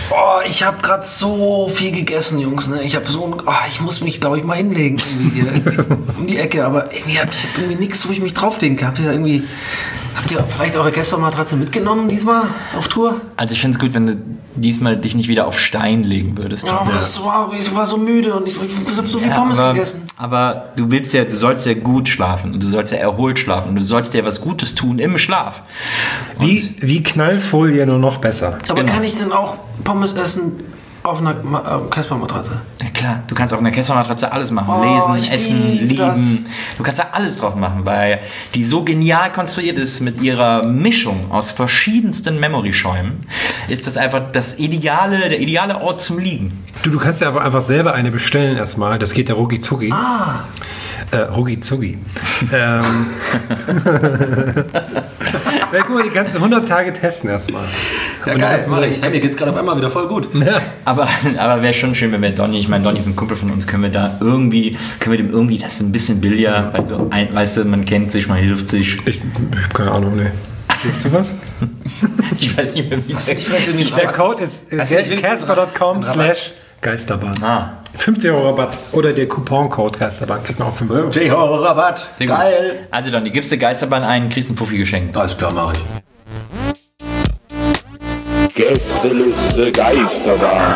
Ich habe gerade so viel gegessen, Jungs. Ne? Ich muss mich, glaube ich, mal hinlegen irgendwie hier um die Ecke. Aber irgendwie habe ich irgendwie nichts, wo ich mich drauflegen kann. Habt ihr vielleicht eure Gästematratze mitgenommen diesmal auf Tour? Also ich finde es gut, wenn du diesmal dich nicht wieder auf Stein legen würdest. Ja, aber ich war so müde und ich habe so viel Pommes gegessen. Aber du sollst ja gut schlafen und du sollst ja erholt schlafen und du sollst ja was Gutes tun im Schlaf. Wie Knallfolie nur noch besser. Aber kann ich denn auch Pommes essen auf einer Casper-Matratze? Ja klar, du kannst auf einer Casper-Matratze alles machen. Lesen, essen, lieben. Du kannst da alles drauf machen, weil die so genial konstruiert ist mit ihrer Mischung aus verschiedensten Memory-Schäumen. Ist das einfach der ideale Ort zum Liegen. Du kannst ja einfach selber eine bestellen erstmal. Das geht ja rucki zucki. Rucki zucki. Ja, guck mal, die ganzen 100 Tage testen erstmal. Ja, geil, mach ich. Hey, mir geht's gerade auf einmal wieder voll gut. Ja. Aber wäre schon schön, wenn wir Donny ist ein Kumpel von uns, können wir dem irgendwie, das ist ein bisschen billiger, weil so, weißt du, man kennt sich, man hilft sich. Ich hab keine Ahnung, ne. Siehst du was? Ich weiß nicht mehr, wie der Code ist casper.com/Geisterbahn. 50 € Rabatt oder der Couponcode Geisterbahn kriegt man auch 50 € Rabatt. Geil. Also Donny, gibst du Geisterbahn ein, kriegst einen Fuffi geschenkt. Alles klar, mach ich. Gästeliste Geisterbahn.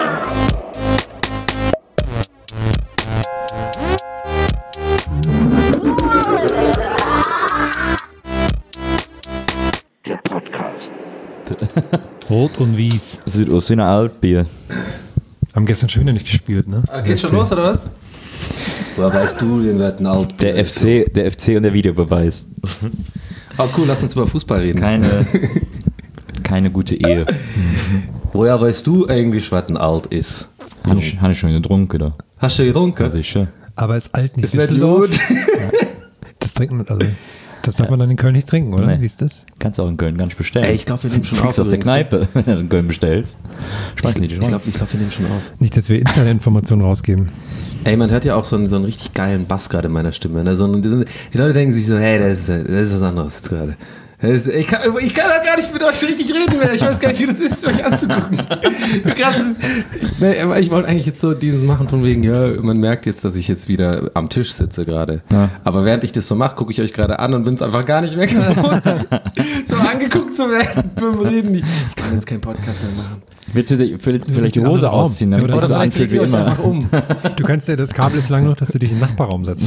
Der Podcast. Rot und Weiß. Südostsee Altbier. Haben gestern schon wieder nicht gespielt, ne? Geht's schon los, oder was? Woher weißt du, den wird ein Altbier? Der FC und der Videobeweis. Cool, lass uns über Fußball reden. Keine gute Ehe. Woher weißt du eigentlich, was ein Alt ist? Habe ich schon getrunken, oder? Hast du getrunken? Ja, sicher. Aber ist alt nicht Ist nicht gut. Das trinkt man, das darf man dann in Köln nicht trinken, oder? Nee. Wie ist das? Kannst du auch in Köln gar nicht bestellen. Ey, ich glaube, wir nehmen schon auf. Aus der Kneipe, wenn du in Köln bestellst. Ich glaube, wir nehmen schon auf. Nicht, dass wir Insider-Informationen rausgeben. Ey, man hört ja auch so einen richtig geilen Bass gerade in meiner Stimme. Ne? Die Leute denken sich so, hey, das ist was anderes jetzt gerade. Ich kann da gar nicht mit euch richtig reden mehr. Ich weiß gar nicht, wie das ist, euch anzugucken. Aber ich wollte eigentlich jetzt so diesen machen von wegen, ja, man merkt jetzt, dass ich jetzt wieder am Tisch sitze gerade. Ja. Aber während ich das so mache, gucke ich euch gerade an und bin es einfach gar nicht mehr gewohnt, so angeguckt zu werden beim Reden. Ich kann jetzt keinen Podcast mehr machen. Willst du vielleicht die Hose ausziehen, damit das so anfühlt wie immer? Du kannst ja, das Kabel ist lang genug, dass du dich in den Nachbarraum setzt.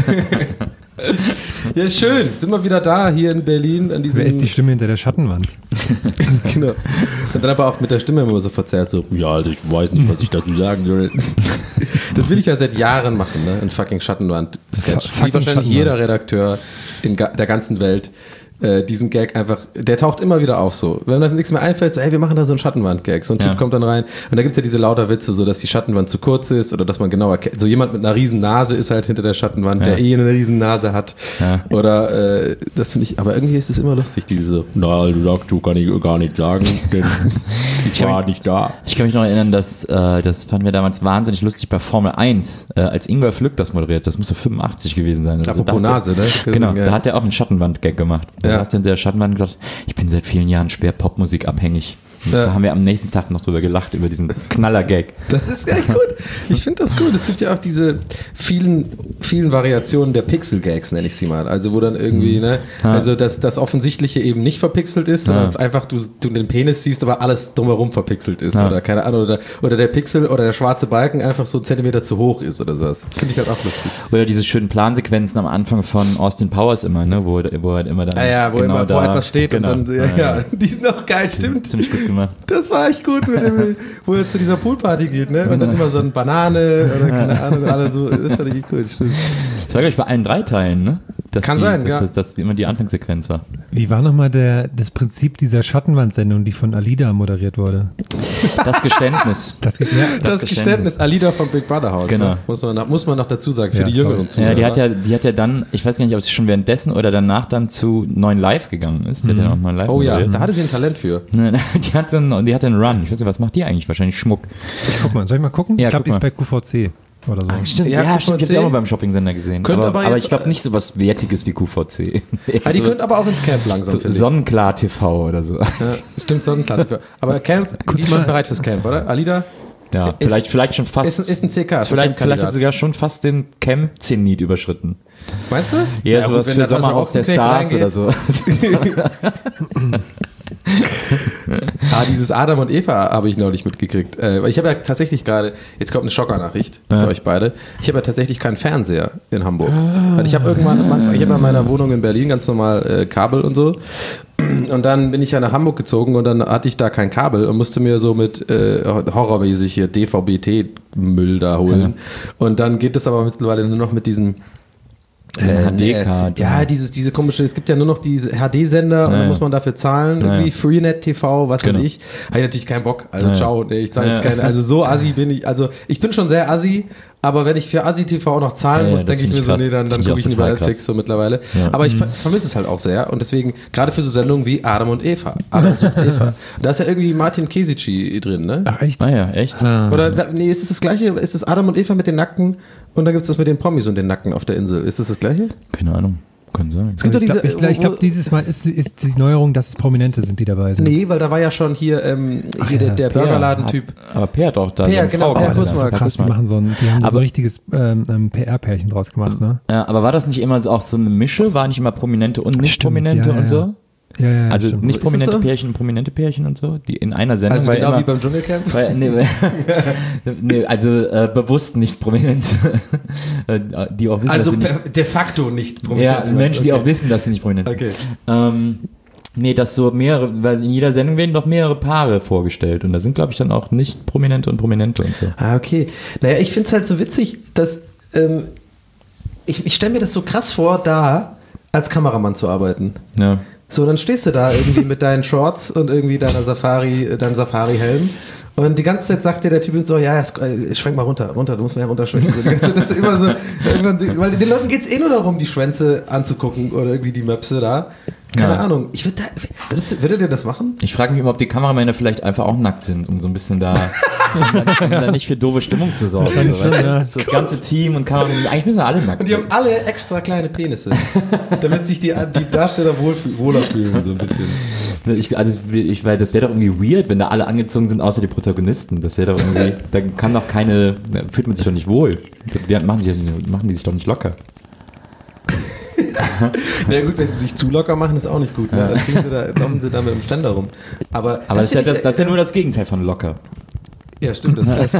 Ja, schön. Sind wir wieder da, hier in Berlin. Wer ist die Stimme hinter der Schattenwand? Genau. Und dann aber auch mit der Stimme immer so verzerrt, so, ja, also ich weiß nicht, was ich dazu sagen soll. Das will ich ja seit Jahren machen, ne? Ein fucking Schattenwand-Sketch. Wie wahrscheinlich jeder Redakteur in der ganzen Welt diesen Gag einfach, der taucht immer wieder auf so. Wenn mir nichts mehr einfällt, so, hey, wir machen da so einen Schattenwand-Gag. So ein Typ kommt dann rein und da gibt's ja diese lauter Witze, so dass die Schattenwand zu kurz ist oder dass man genau erkennt. So jemand mit einer riesen Nase ist halt hinter der Schattenwand, der eine riesen Nase hat. Ja. Oder das finde ich, aber irgendwie ist es immer lustig, diese, na, du sagst, du kann ich gar nicht sagen, denn ich war nicht da. Ich kann mich noch erinnern, das fanden wir damals wahnsinnig lustig bei Formel 1, als Ingwer Flück das moderiert, das musste 85 gewesen sein. Also apropos Nase, ne? Genau, da hat er auch einen Schattenwand-Gag gemacht. Da hast du in der Schattenwand gesagt, ich bin seit vielen Jahren schwer Popmusik abhängig. Da haben wir am nächsten Tag noch drüber gelacht, über diesen Knaller-Gag. Das ist echt gut. Ich finde das gut. Es gibt ja auch diese vielen Variationen der Pixel-Gags, nenne ich sie mal. Also wo dann irgendwie, ne, also das Offensichtliche eben nicht verpixelt ist, sondern einfach du den Penis siehst, aber alles drumherum verpixelt ist. Oder keine Ahnung, oder der Pixel oder der schwarze Balken einfach so einen Zentimeter zu hoch ist oder sowas. Das finde ich halt auch lustig. Oder diese schönen Plansequenzen am Anfang von Austin Powers immer, ne, wo er immer dann wo etwas steht und dann, die sind auch geil, stimmt. Ziemlich gut gemacht. Das war echt gut mit dem, wo er zu dieser Poolparty geht, ne? Und dann immer so eine Banane oder keine Ahnung, alle so, das fand ich gut, stimmt. Das war, glaube ich, bei allen 3 Teilen, ne? Dass immer die Anfangssequenz war. Wie war nochmal das Prinzip dieser Schattenwand-Sendung, die von Alida moderiert wurde? Das Geständnis. Das Geständnis, Alida vom Big Brother Haus. Genau. Ne? Muss man noch dazu sagen, für die Jüngeren Zuhörer. Ja, die hat ja dann, ich weiß gar nicht, ob sie schon währenddessen oder danach dann zu 9 Live gegangen ist. Die hat ja noch 9 Live moderiert. Da hatte sie ein Talent für. Die hatte einen Run. Ich weiß nicht, was macht die eigentlich? Wahrscheinlich Schmuck. Ich guck mal, soll ich mal gucken? Ja, ich glaube, die ist bei QVC. oder so. Stimmt, Ja, ja, stimmt. Ich habe QVC. auch mal beim Shopping-Sender gesehen. Könnte Aber aber jetzt- ich glaube nicht so was Wertiges wie QVC. Die könnt aber auch ins Camp langsam, finde ich. Sonnenklar TV oder so. Ja, stimmt, Sonnenklar. Aber Camp, die ist schon bereit fürs Camp, oder? Alida? Ja, vielleicht schon fast. Ist ein CK. Vielleicht hat sogar schon fast den Camp-Zenit überschritten. Meinst du? Ja, gut, sowas wenn für da so Sommerhaus der Ochsenknecht Stars oder so. Dieses Adam und Eva habe ich neulich mitgekriegt. Ich habe ja tatsächlich gerade, jetzt kommt eine Schockernachricht für euch beide. Ich habe ja tatsächlich keinen Fernseher in Hamburg. Weil ich habe irgendwann am Anfang, ich habe in meiner Wohnung in Berlin ganz normal Kabel und so. Und dann bin ich ja nach Hamburg gezogen und dann hatte ich da kein Kabel und musste mir so mit horrormäßig hier DVB-T-Müll da holen. Und dann geht es aber mittlerweile nur noch mit diesem HD-Card. ja, diese komische, es gibt ja nur noch diese HD-Sender und dann muss man dafür zahlen, irgendwie Freenet TV, was weiß ich. Habe ich natürlich keinen Bock. Also ciao, nee, ich zahle jetzt keine, also so assi bin ich, also ich bin schon sehr assi, aber wenn ich für Assi TV auch noch zahlen muss, denke ich mir so, nee, dann gucke ich lieber Netflix so mittlerweile. Ja. Aber ich vermisse es halt auch sehr und deswegen, gerade für so Sendungen wie Adam und Eva. Adam sucht Eva. Da ist ja irgendwie Martin Kesici drin, ne? Ach, echt? Ah ja, echt? Oder, nee, ist es das gleiche? Ist es Adam und Eva mit den Nackten und dann gibt es das mit den Promis und den Nackten auf der Insel? Ist es das gleiche? Keine Ahnung. Kann sein. Es gibt doch diese, Ich glaube, dieses Mal ist die Neuerung, dass es Prominente sind, die dabei sind. Nee, weil da war ja schon hier, der Burgerladen-Typ. Aber Per hat auch da Per, so eine genau, Frau Per gehabt. Das ist so krass, die haben so ein richtiges PR-Pärchen draus gemacht, ne? Ja, aber war das nicht immer auch so eine Mische? War nicht immer Prominente und nicht Stimmt, Prominente ja, und so? Ja, Also stimmt. nicht Ist prominente das so? Pärchen und prominente Pärchen und so, die in einer Sendung. Also weil genau immer, wie beim Dschungelcamp? nee, also bewusst nicht prominent. Die auch wissen, Also dass sie nicht, de facto nicht ja, Menschen, die okay. auch wissen, dass sie nicht prominent sind. Okay. Nee, dass so mehrere, weil in jeder Sendung werden doch mehrere Paare vorgestellt und da sind, glaube ich, dann auch nicht Prominente und Prominente und so. Ah, okay. Naja, ich finde es halt so witzig, dass ich stelle mir das so krass vor, da als Kameramann zu arbeiten. Ja. So, dann stehst du da irgendwie mit deinen Shorts und irgendwie deinem Safari-Helm. Und die ganze Zeit sagt dir der Typ so, ja, schwenk mal runter, du musst mehr runterschwenken. So, die ganze Zeit, dass du immer so, weil den Leuten geht es nur darum, die Schwänze anzugucken oder irgendwie die Möpse da. Keine Ahnung. Würdet ihr das machen? Ich frage mich immer, ob die Kameramänner vielleicht einfach auch nackt sind, um so ein bisschen da, um da nicht für doofe Stimmung zu sorgen. So, weißt du? Das ganze Team und Kameramänner, eigentlich müssen wir alle nackt Und die haben alle extra kleine Penisse, damit sich die Darsteller wohler fühlen, so ein bisschen. Weil das wäre doch irgendwie weird, wenn da alle angezogen sind, außer die Protagonisten. Das wäre doch irgendwie, da kann doch keine, da fühlt man sich doch nicht wohl. Machen die sich doch nicht locker. Na ja, gut, wenn sie sich zu locker machen, ist auch nicht gut. Ne? Dann laufen sie da mit dem Ständer rum. Aber das ist ja nur das Gegenteil von locker. Ja, stimmt, das fest.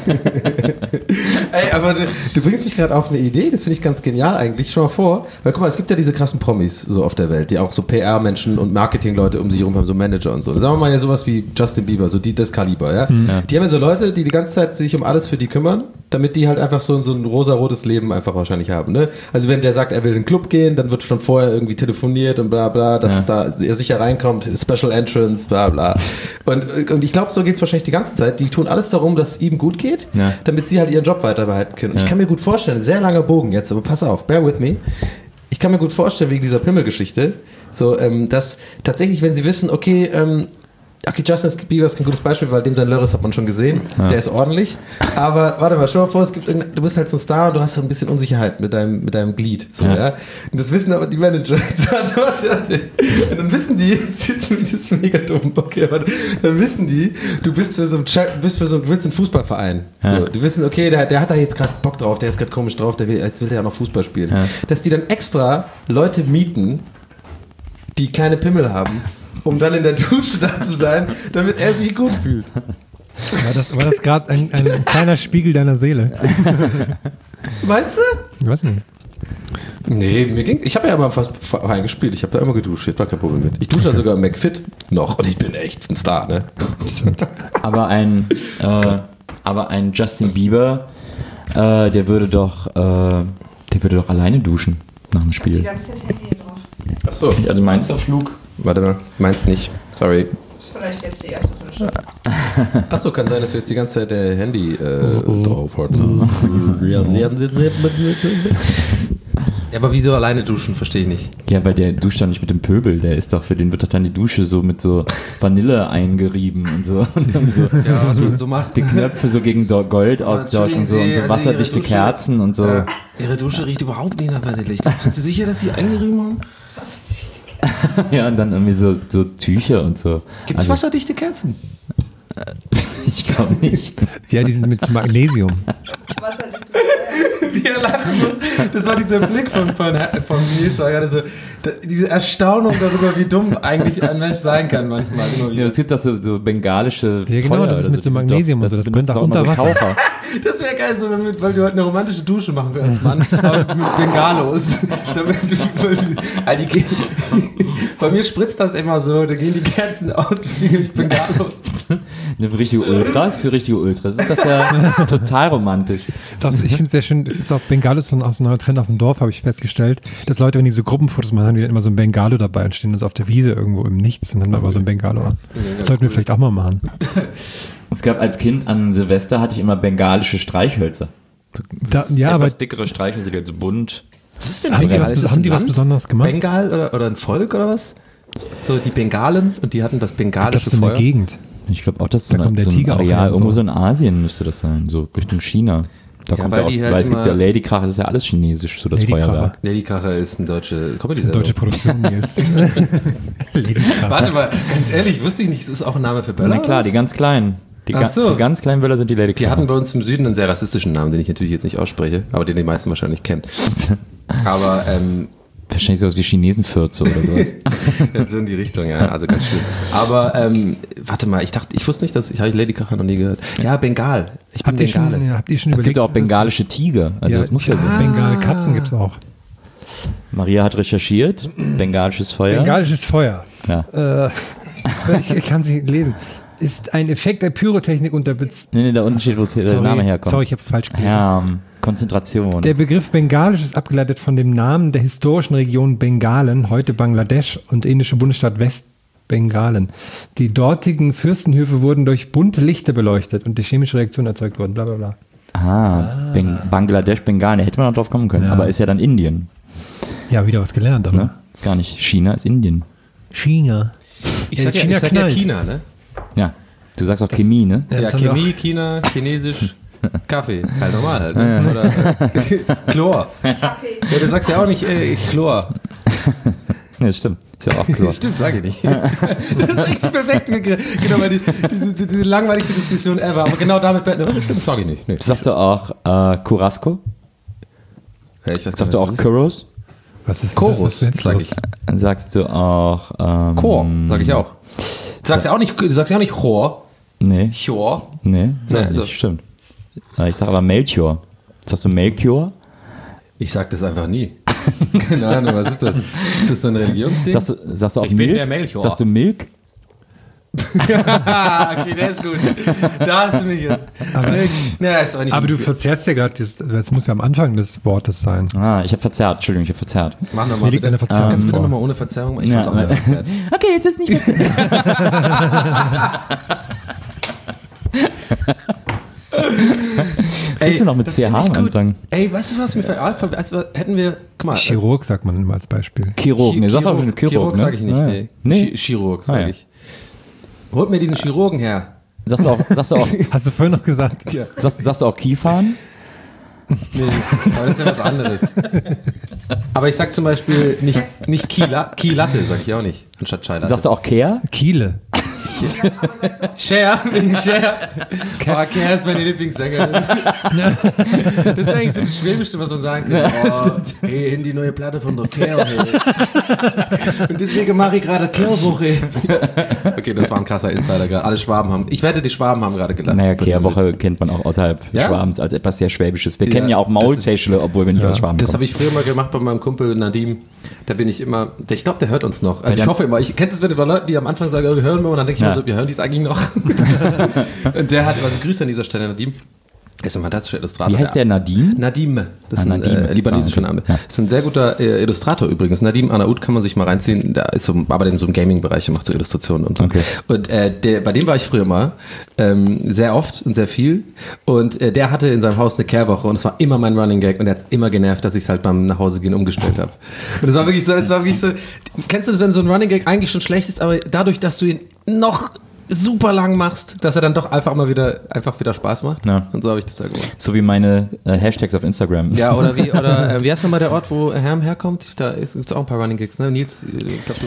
Ey, aber du bringst mich gerade auf eine Idee, das finde ich ganz genial eigentlich. Schau mal vor, weil guck mal, es gibt ja diese krassen Promis so auf der Welt, die auch so PR-Menschen und Marketing-Leute um sich herum haben, so Manager und so. Sagen wir mal ja sowas wie Justin Bieber, so das Kaliber, ja? Die haben ja so Leute, die ganze Zeit sich um alles für die kümmern, damit die halt einfach so ein rosa-rotes Leben einfach wahrscheinlich haben, ne? Also wenn der sagt, er will in den Club gehen, dann wird schon vorher irgendwie telefoniert und bla bla, dass er sicher reinkommt, Special Entrance, bla bla. Und ich glaube, so geht es wahrscheinlich die ganze Zeit. Die tun alles darum, dass es ihm gut geht, damit sie halt ihren Job weiter behalten können. Ich kann mir gut vorstellen, sehr langer Bogen jetzt, aber pass auf, bear with me. Ich kann mir gut vorstellen, wegen dieser Pimmelgeschichte, so, dass tatsächlich, wenn sie wissen, okay, Justin Bieber ist kein gutes Beispiel, weil dem sein Lörres hat man schon gesehen. Der ist ordentlich. Aber warte mal, stell mal vor, du bist halt so ein Star und du hast so ein bisschen Unsicherheit mit deinem Glied. So, ja. Und das wissen aber die Manager. Und dann wissen die, das ist mega dumm, okay, aber dann wissen die, du willst einen Fußballverein. So, die wissen, okay, der hat da jetzt gerade Bock drauf, der ist gerade komisch drauf, jetzt will der ja noch Fußball spielen. Ja. Dass die dann extra Leute mieten, die kleine Pimmel haben, um dann in der Dusche da zu sein, damit er sich gut fühlt. War das gerade ein kleiner Spiegel deiner Seele? Meinst du? Ich weiß nicht. Nee, ich habe ja immer fast Verein gespielt, ich habe da immer geduscht, ich habe da kein Problem mit. Ich dusche ja sogar im McFit noch und ich bin echt ein Star, ne? Aber ein Justin Bieber, der würde doch alleine duschen nach dem Spiel. Die ganze Zeit Handy drauf. Achso. Also meinst du Flug? Warte mal, meinst nicht. Sorry. Das ist vielleicht jetzt die erste Viertelstunde. Achso, kann sein, dass wir jetzt die ganze Zeit der Handy drauf hatten. Ja, aber wieso alleine duschen, verstehe ich nicht. Ja, weil der duscht doch nicht mit dem Pöbel. Für den wird doch dann die Dusche so mit so Vanille eingerieben und so. Und dann so Ja, was man so macht. die Knöpfe so gegen Gold austauschen und so wasserdichte Ihre Dusche- Kerzen und so. Ihre Dusche riecht überhaupt nicht nach Vanille. Bist du sicher, dass sie eingerieben haben? Ja, und dann irgendwie so Tücher und so. Gibt's wasserdichte Kerzen? Ich glaube nicht. Ja, die sind mit Magnesium. Wie er lachen muss. Das war dieser Blick von Nils, war gerade so, diese Erstaunung darüber, wie dumm eigentlich ein Mensch sein kann manchmal. Ja, es gibt doch so bengalische Ja, genau, Feuer das ist oder mit so Magnesium und so, das brennt benutzen auch doch immer unter so Wasser. Taucher. Das wäre geil, so weil du heute eine romantische Dusche machen wir als Mann, aber mit Bengalos. Bei mir spritzt das immer so, da gehen die Kerzen aus, mit Bengalos. Für richtige Ultras, ist das ja total romantisch. Ich finde es sehr schön, es ist auch Bengalos aus einem neuen Trend auf dem Dorf, habe ich festgestellt, dass Leute, wenn die so Gruppenfotos machen, haben die dann immer so ein Bengalo dabei und stehen dann so auf der Wiese irgendwo im Nichts und haben da aber so ein Bengalo an. Das sollten wir vielleicht auch mal machen. Es gab als Kind an Silvester hatte ich immer bengalische Streichhölzer. Ja, aber Etwas dickere Streichhölzer, die halt so bunt. Was ist denn haben die, Bengal? Ist das haben die ein was Land? Besonderes gemacht? Bengal oder ein Volk oder was? So die Bengalen und die hatten das Ich bengalische glaube, so eine Feuer. Gegend. Ich glaube auch, dass Da kommt der so ein Tiger auch her Areal, und irgendwo so. so in Asien müsste das sein, so Richtung China. Da Ja, kommt weil ja auch, die halt weil es gibt ja immer- Ladykracher, das ist ja alles chinesisch, so das Ladykracher. Feuerwerk. Nelly Kracher ist eine deutsche Das ist eine deutsche Produktion, Nils. Ladykracher. Warte mal, ganz ehrlich, wusste ich nicht, es ist auch ein Name für Böller. Na klar, die ganz kleinen. Die, Ach so. die ganz kleinen Böller sind die Die Ladykracher. hatten bei uns im Süden einen sehr rassistischen Namen, den ich natürlich jetzt nicht ausspreche, aber den die meisten wahrscheinlich kennen. Aber Wahrscheinlich sowas wie Chinesenfürze oder sowas. so in die Richtung, ja, also ganz schön. Aber warte mal, ich wusste nicht, ich habe Lady Kracher noch nie gehört. Ja, Bengal. Ich bin Habt ihr schon Bengale. überlegt? Es gibt auch bengalische Tiger, also das muss ja sein. Bengal-Katzen gibt es auch. Maria hat recherchiert, bengalisches Feuer. Bengalisches Feuer. Ja. Ich kann es nicht lesen. Ist ein Effekt der Pyrotechnik unter Nee, da unten steht, wo der Name herkommt. Sorry, ich habe falsch gelesen. Ja, Konzentration. Der Begriff Bengalisch ist abgeleitet von dem Namen der historischen Region Bengalen, heute Bangladesch und indische Bundesstaat Westbengalen. Die dortigen Fürstenhöfe wurden durch bunte Lichter beleuchtet und die chemische Reaktion erzeugt wurden, bla bla bla. Bangladesch, Bengalen, da hätte man noch drauf kommen können, Ja. aber ist ja dann Indien. Ja, wieder was gelernt, aber. Ne? Ist gar nicht China, ist Indien. China. Ich sag ja knallt. China, ne? Ja, du sagst auch Chemie, ne? Ja, Ja, das haben wir Chemie, China, Chinesisch, Kaffee. Halt normal halt. Ne? Oder Chlor. Kaffee. Ja, du sagst ja auch nicht Chlor. Ja, stimmt. Ist ja auch klar. Stimmt, sage ich nicht. Das ist echt die perfekte, genau, weil die langweiligste Diskussion ever. Aber genau damit, das stimmt, sage ich nicht. Nee. Sagst du auch Curasco? Ja, ich weiß Sagst du auch Chorus? Was ist Chorus, denn das sag los? ich. Sagst du auch Chor, sage ich auch. Du sagst ja auch nicht Chor. Nee, Chor. nee, sag Nee, ich so. nicht, stimmt. Ich sag aber Melchior. Sagst du Melchior? Ich sag das einfach nie. Keine Ahnung, was ist das? Ist das so ein Religionsding? Sagst du auch Ich bin Milk? der Melchior. Sagst du Milk? Okay, der ist gut. Da hast du mich jetzt. Ja, ist auch nicht Aber du gut. verzerrst ja gerade, das muss ja am Anfang des Wortes sein. Ah, ich habe verzerrt. Entschuldigung, ich habe verzerrt. Mach nochmal. Hier liegt eine Verzerrung Kannst du bitte vor. nochmal ohne Verzerrung machen? Ich Ja, fand's auch sehr verzerrt. Okay, jetzt ist nicht verzerrt. Was willst du noch mit das CH find ich am gut. Anfang? Ey, weißt du was mir hätten wir, guck mal. Chirurg sagt man immer als Beispiel. Chirurg. Nee, sag doch schon Chirurg, ne? sage ich nicht, Ah, nee. Nee. Chirurg, Ah, sage ja. ich. Holt mir diesen Chirurgen her. Sagst du auch, Hast du vorhin noch gesagt? sagst du auch Kiefern? Nee, aber das ist ja was anderes. Aber ich sag zum Beispiel nicht Kielatte, sag ich auch nicht, anstatt Chai Latte. Sagst du auch Kehr? Kiele. Cher, wegen Cher. Oh, Cher ist meine Lieblingssängerin. Das ist eigentlich so das Schwäbischste, was man sagen kann. Oh, hey, in die neue Platte von der Cher, hey. Und deswegen mache ich gerade Kehrwoche. Okay, das war ein krasser Insider gerade. Alle Schwaben haben, ich wette, die Schwaben haben gerade gelacht. Naja, Kehrwoche kennt man auch außerhalb Ja? Schwabens als etwas sehr Schwäbisches. Wir Ja, kennen ja auch das Maultäschle, obwohl wir nicht aus Schwaben Das kommen. habe ich früher mal gemacht bei meinem Kumpel Nadim. Da bin ich immer, ich glaube, der hört uns noch. Also ich dann- hoffe immer, kennst du es, wenn du bei Leuten, die am Anfang sagen, wir hören wir, und dann denke ich Ja. mir so, wir hören die es eigentlich noch. Und der hat, also Grüße an dieser Stelle, Nadim. ist ein fantastischer Illustrator. Wie heißt der, Nadim? Nadim. Das ist ein Nadim. libanesischer Name. Ja. Das ist ein sehr guter Illustrator übrigens. Nadim Anaout kann man sich mal reinziehen. Der ist arbeitet in so einem Gaming-Bereich und macht so Illustrationen und so. Okay. Und bei dem war ich früher mal sehr oft und sehr viel. Und der hatte in seinem Haus eine Kehrwoche und es war immer mein Running Gag und er hat es immer genervt, dass ich es halt beim Nachhausegehen umgestellt habe. Und es war wirklich so, kennst du das, wenn so ein Running Gag eigentlich schon schlecht ist, aber dadurch, dass du ihn noch super lang machst, dass er dann doch einfach wieder Spaß macht. Ja. Und so habe ich das da gemacht. So wie meine Hashtags auf Instagram. Ja, oder wie heißt nochmal der Ort, wo Herm herkommt? Da gibt es auch ein paar Running Gigs, ne? Nils, ich glaube,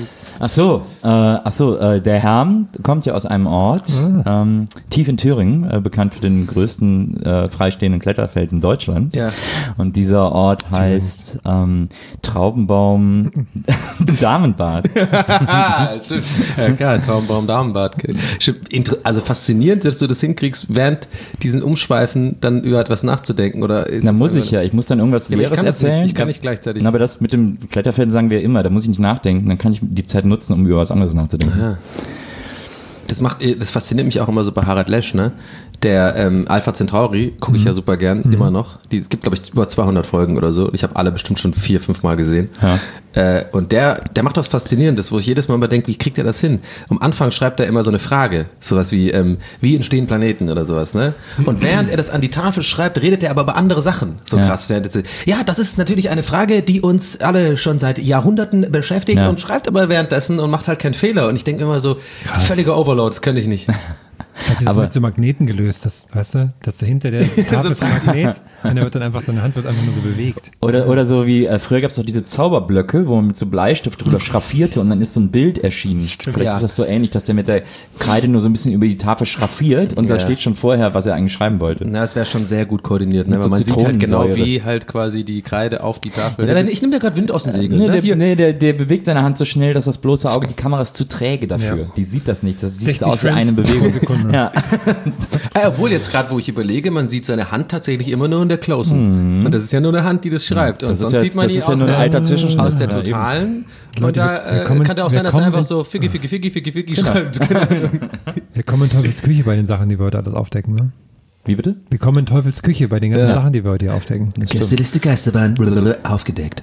der Herm kommt ja aus einem Ort, tief in Thüringen, bekannt für den größten freistehenden Kletterfelsen Deutschlands. Ja. Und dieser Ort heißt Traubenbaum Damenbad. Stimmt. Ja, klar, Traumbaum, Damenbad. Also faszinierend, dass du das hinkriegst, während diesen Umschweifen dann über etwas nachzudenken, oder? Na, muss ich ja. Ich muss dann irgendwas Leeres erzählen. Ich kann nicht gleichzeitig. Na, aber das mit dem Kletterfelsen sagen wir immer, da muss ich nicht nachdenken, dann kann ich die Zeit nutzen, um über was anderes nachzudenken. Ja. Das fasziniert mich auch immer so bei Harald Lesch, ne? Der Alpha Centauri gucke ich ja super gern, immer noch. Es gibt, glaube ich, über 200 Folgen oder so. Ich habe alle bestimmt schon 4-5 Mal gesehen. Ja. Und der macht was Faszinierendes, wo ich jedes Mal mal denke, wie kriegt er das hin? Am Anfang schreibt er immer so eine Frage, sowas wie entstehen Planeten oder sowas, ne? Und während er das an die Tafel schreibt, redet er aber über andere Sachen. So krass. Ja, das ist natürlich eine Frage, die uns alle schon seit Jahrhunderten beschäftigt und schreibt aber währenddessen und macht halt keinen Fehler. Und ich denke immer so, völliger Overload, das könnte ich nicht. Hat das mit so Magneten gelöst, weißt du, dass hinter der Tafel ist ein Magnet und er wird dann einfach, seine Hand wird einfach nur so bewegt. Oder so wie, früher gab es doch diese Zauberblöcke, wo man mit so Bleistift drüber schraffierte und dann ist so ein Bild erschienen. Stimmt, Vielleicht ist das so ähnlich, dass der mit der Kreide nur so ein bisschen über die Tafel schraffiert und da steht schon vorher, was er eigentlich schreiben wollte. Na, es wäre schon sehr gut koordiniert, ne? Weil so man sieht halt genau, wie halt quasi die Kreide auf die Tafel. Ja, ich nehme da gerade Wind aus dem Segel. Der bewegt seine Hand so schnell, dass das bloße Auge, die Kamera ist zu träge dafür. Ja. Die sieht das nicht. Das sieht so aus wie eine Bewegung. Ja. Obwohl jetzt gerade, wo ich überlege, man sieht seine Hand tatsächlich immer nur in der Closen. Und das ist ja nur eine Hand, die das schreibt. Und sonst sieht man die aus der totalen. Und da kann der auch sein, dass er einfach so Figgi schreibt. Wir kommen in Teufels Küche bei den Sachen, die wir heute alles aufdecken, ne? Wie bitte? Wir kommen in Teufels Küche bei den ganzen Sachen, die wir heute hier aufdecken. Gästeliste Geisterbahn aufgedeckt.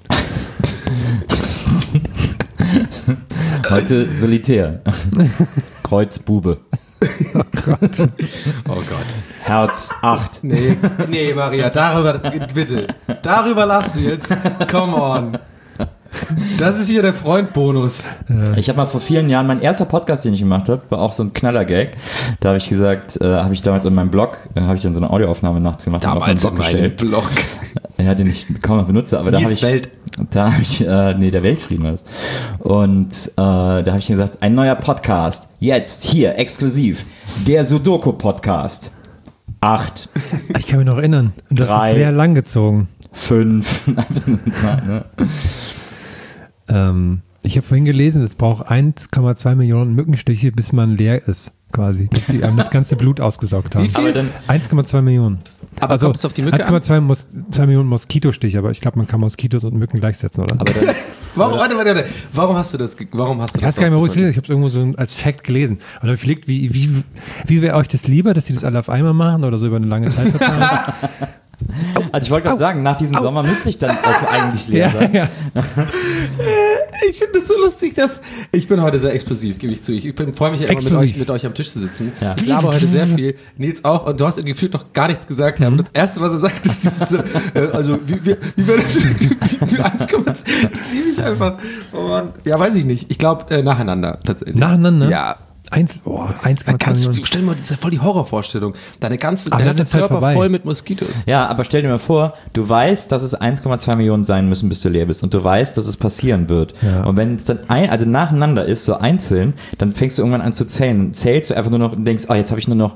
Heute solitär. Kreuzbube. Oh Gott. Oh Gott. Herz 8. Nee, Maria, darüber lachst du jetzt. Come on. Das ist hier der Freund-Bonus. Ich habe mal vor vielen Jahren, mein erster Podcast, den ich gemacht habe, war auch so ein Knaller-Gag. Da habe ich gesagt, habe ich damals in meinem Blog, habe ich dann so eine Audioaufnahme nachts gemacht. Damals in meinem Blog. Ja, den ich kaum noch benutze, aber da habe ich... der Weltfrieden war das. Und da habe ich gesagt, ein neuer Podcast, jetzt, hier, exklusiv, der Sudoku-Podcast. 8. Ich kann mich noch erinnern. Und das 3, ist sehr lang gezogen. 5. Ich habe vorhin gelesen, es braucht 1,2 Millionen Mückenstiche, bis man leer ist, quasi. Bis sie einem das ganze Blut ausgesaugt haben. Wie viel? 1,2 Millionen. Aber also, kommt es auf die Mücke 1,2 Millionen Moskitostiche, aber ich glaube, man kann Moskitos und Mücken gleichsetzen, oder? Aber dann, Warte. Warum hast du das? Ich weiß gar nicht mehr, wo ich es gelesen habe. Ich habe es irgendwo so als Fact gelesen. Und dann habe ich überlegt, wie wäre euch das lieber, dass sie das alle auf einmal machen oder so über eine lange Zeit verteilen? Also ich wollte gerade sagen, nach diesem Sommer müsste ich dann auch eigentlich leer sein. Ja. Ich finde das so lustig, dass... Ich bin heute sehr explosiv, gebe ich zu. Ich freue mich ja immer, mit euch am Tisch zu sitzen. Ja. Ich laber heute sehr viel. Nils auch. Und du hast irgendwie gefühlt noch gar nichts gesagt. Aber das Erste, was er sagt, ist dieses... also, wie wäre das? 1,2? Das liebe ich einfach. Oh Mann. Ja, weiß ich nicht. Ich glaube, nacheinander tatsächlich. Nacheinander? Ja. 1,2 Millionen. Stell dir mal, das ist ja voll die Horrorvorstellung. Dein ganzer Körper halt voll mit Moskitos. Ja, aber stell dir mal vor, du weißt, dass es 1,2 Millionen sein müssen, bis du leer bist. Und du weißt, dass es passieren wird. Ja. Und wenn es dann nacheinander ist, so einzeln, dann fängst du irgendwann an zu zählen. Dann zählst du einfach nur noch und denkst, jetzt habe ich nur noch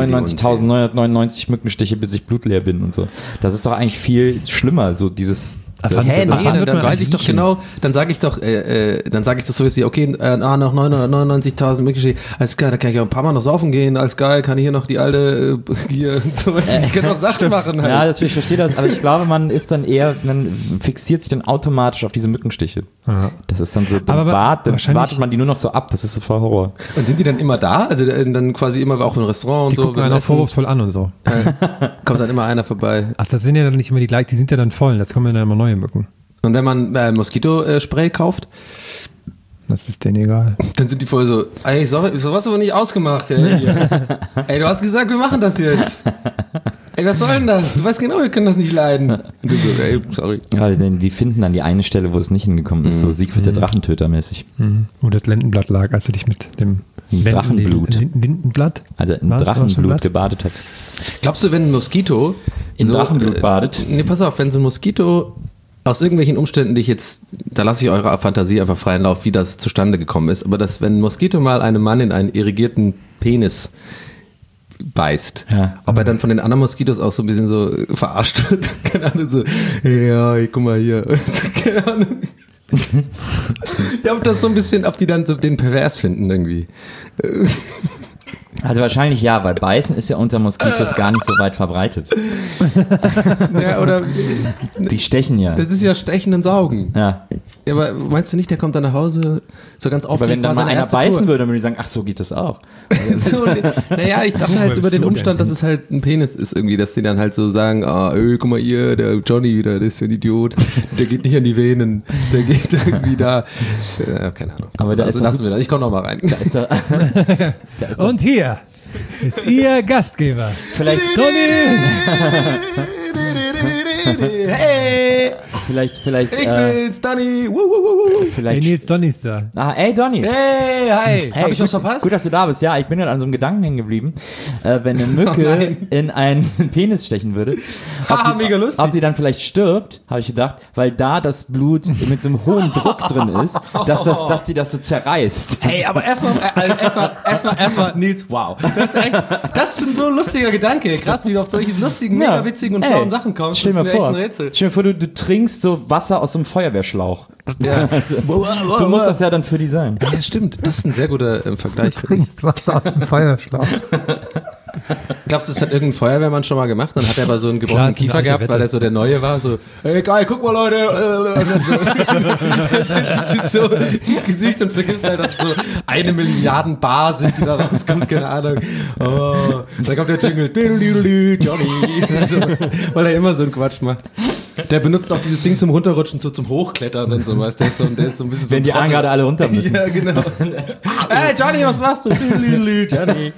99.999 Mückenstiche, bis ich blutleer bin und so. Das ist doch eigentlich viel schlimmer, so dieses Dann weiß ich doch genau, dann sage ich doch so, okay, noch 999.000 mögliche, alles geil, da kann ich auch ein paar Mal noch saufen gehen, alles geil, kann ich hier noch die alte, hier, so, ich kann auch Sachen machen. Halt. Ja, ich verstehe das, aber ich glaube, man fixiert sich dann automatisch auf diese Mückenstiche. Aha. Das ist dann so, dann wartet man die nur noch so ab, das ist so voll Horror. Und sind die dann immer da? Also dann quasi immer auch im Restaurant und die so? Die gucken einen auch vorwurfsvoll an und so. Kommt dann immer einer vorbei. Ach, das sind ja dann nicht immer die gleichen, die sind ja dann voll, das kommen ja dann immer neue Mücken. Und wenn man Moskitospray kauft? Das ist denen egal. Dann sind die voll so, ey, sorry, sowas aber nicht ausgemacht. Ey, ey, du hast gesagt, wir machen das jetzt. Ey, was soll denn das? Du weißt genau, wir können das nicht leiden. Und du so, ey, sorry. Ja, die finden dann die eine Stelle, wo es nicht hingekommen ist, so Siegfried der Drachentöter mäßig. Wo das Lendenblatt lag, als er dich mit dem Drachenblut. Lindenblatt? Also in Drachenblut gebadet hat. Glaubst du, wenn ein Moskito in Drachenblut badet? Nee, pass auf, wenn so ein Moskito aus irgendwelchen Umständen, da lasse ich eure Fantasie einfach freien Lauf, wie das zustande gekommen ist, aber wenn ein Moskito mal einem Mann in einen irrigierten Penis beißt, ob er dann von den anderen Moskitos auch so ein bisschen so verarscht wird, keine Ahnung, so, ja, guck mal hier, keine Ahnung. Ja, ob die dann so den pervers finden irgendwie. Also wahrscheinlich ja, weil Beißen ist ja unter Moskitos gar nicht so weit verbreitet. Ja, oder die stechen ja. Das ist ja Stechen und Saugen. Ja. Ja, aber meinst du nicht, der kommt dann nach Hause so ganz aufgeregt? Aber wenn dann mal einer beißen würde, dann würde ich sagen, ach so geht das auch. Naja, ich dachte halt über den Umstand, dass es halt ein Penis ist irgendwie, dass die dann halt so sagen, guck mal hier, der Johnny wieder, der ist ja ein Idiot, der geht nicht an die Venen, der geht irgendwie da. Keine Ahnung. Aber da also lassen wir das, ich komme noch mal rein. Da ist da und hier ist Ihr Gastgeber. Vielleicht Toni! Hey! Vielleicht. Ich bin's, Donny! Hey, Nils, Donny ist da. Ey, Donny! Hey, hi! Hab ich was verpasst? Gut, dass du da bist. Ja, ich bin gerade an so einem Gedanken hängen geblieben. Wenn eine Mücke in einen Penis stechen würde, mega lustig. ob die dann vielleicht stirbt, habe ich gedacht, weil da das Blut mit so einem hohen Druck drin ist, dass die das so zerreißt. Hey, aber erstmal, Nils, wow. Das ist so ein lustiger Gedanke. Krass, wie du auf solche lustigen, mega witzigen und schlauen Sachen kommst. Stell dir mal vor, du trinkst so Wasser aus so einem Feuerwehrschlauch. Ja. So muss das ja dann für die sein. Ja, stimmt. Das ist ein sehr guter Vergleich. Du trinkst Wasser aus dem Feuerschlauch. Glaubst du, das hat irgendein Feuerwehrmann schon mal gemacht? Dann hat er aber so einen gebrochenen Kiefer gehabt, weil er so der Neue war. So, ey, geil, guck mal, Leute. So ins Gesicht und vergisst halt, dass so 1 Milliarde Bar sind, die da rauskommt, keine Ahnung. Oh, dann kommt der Jingle, Johnny. Weil er immer so einen Quatsch macht. Der benutzt auch dieses Ding zum Runterrutschen, so zum Hochklettern und so, weißt du? Der ist so ein bisschen wenn so die anderen gerade alle runter müssen. Ja, genau. Hey, Johnny, was machst du? Johnny.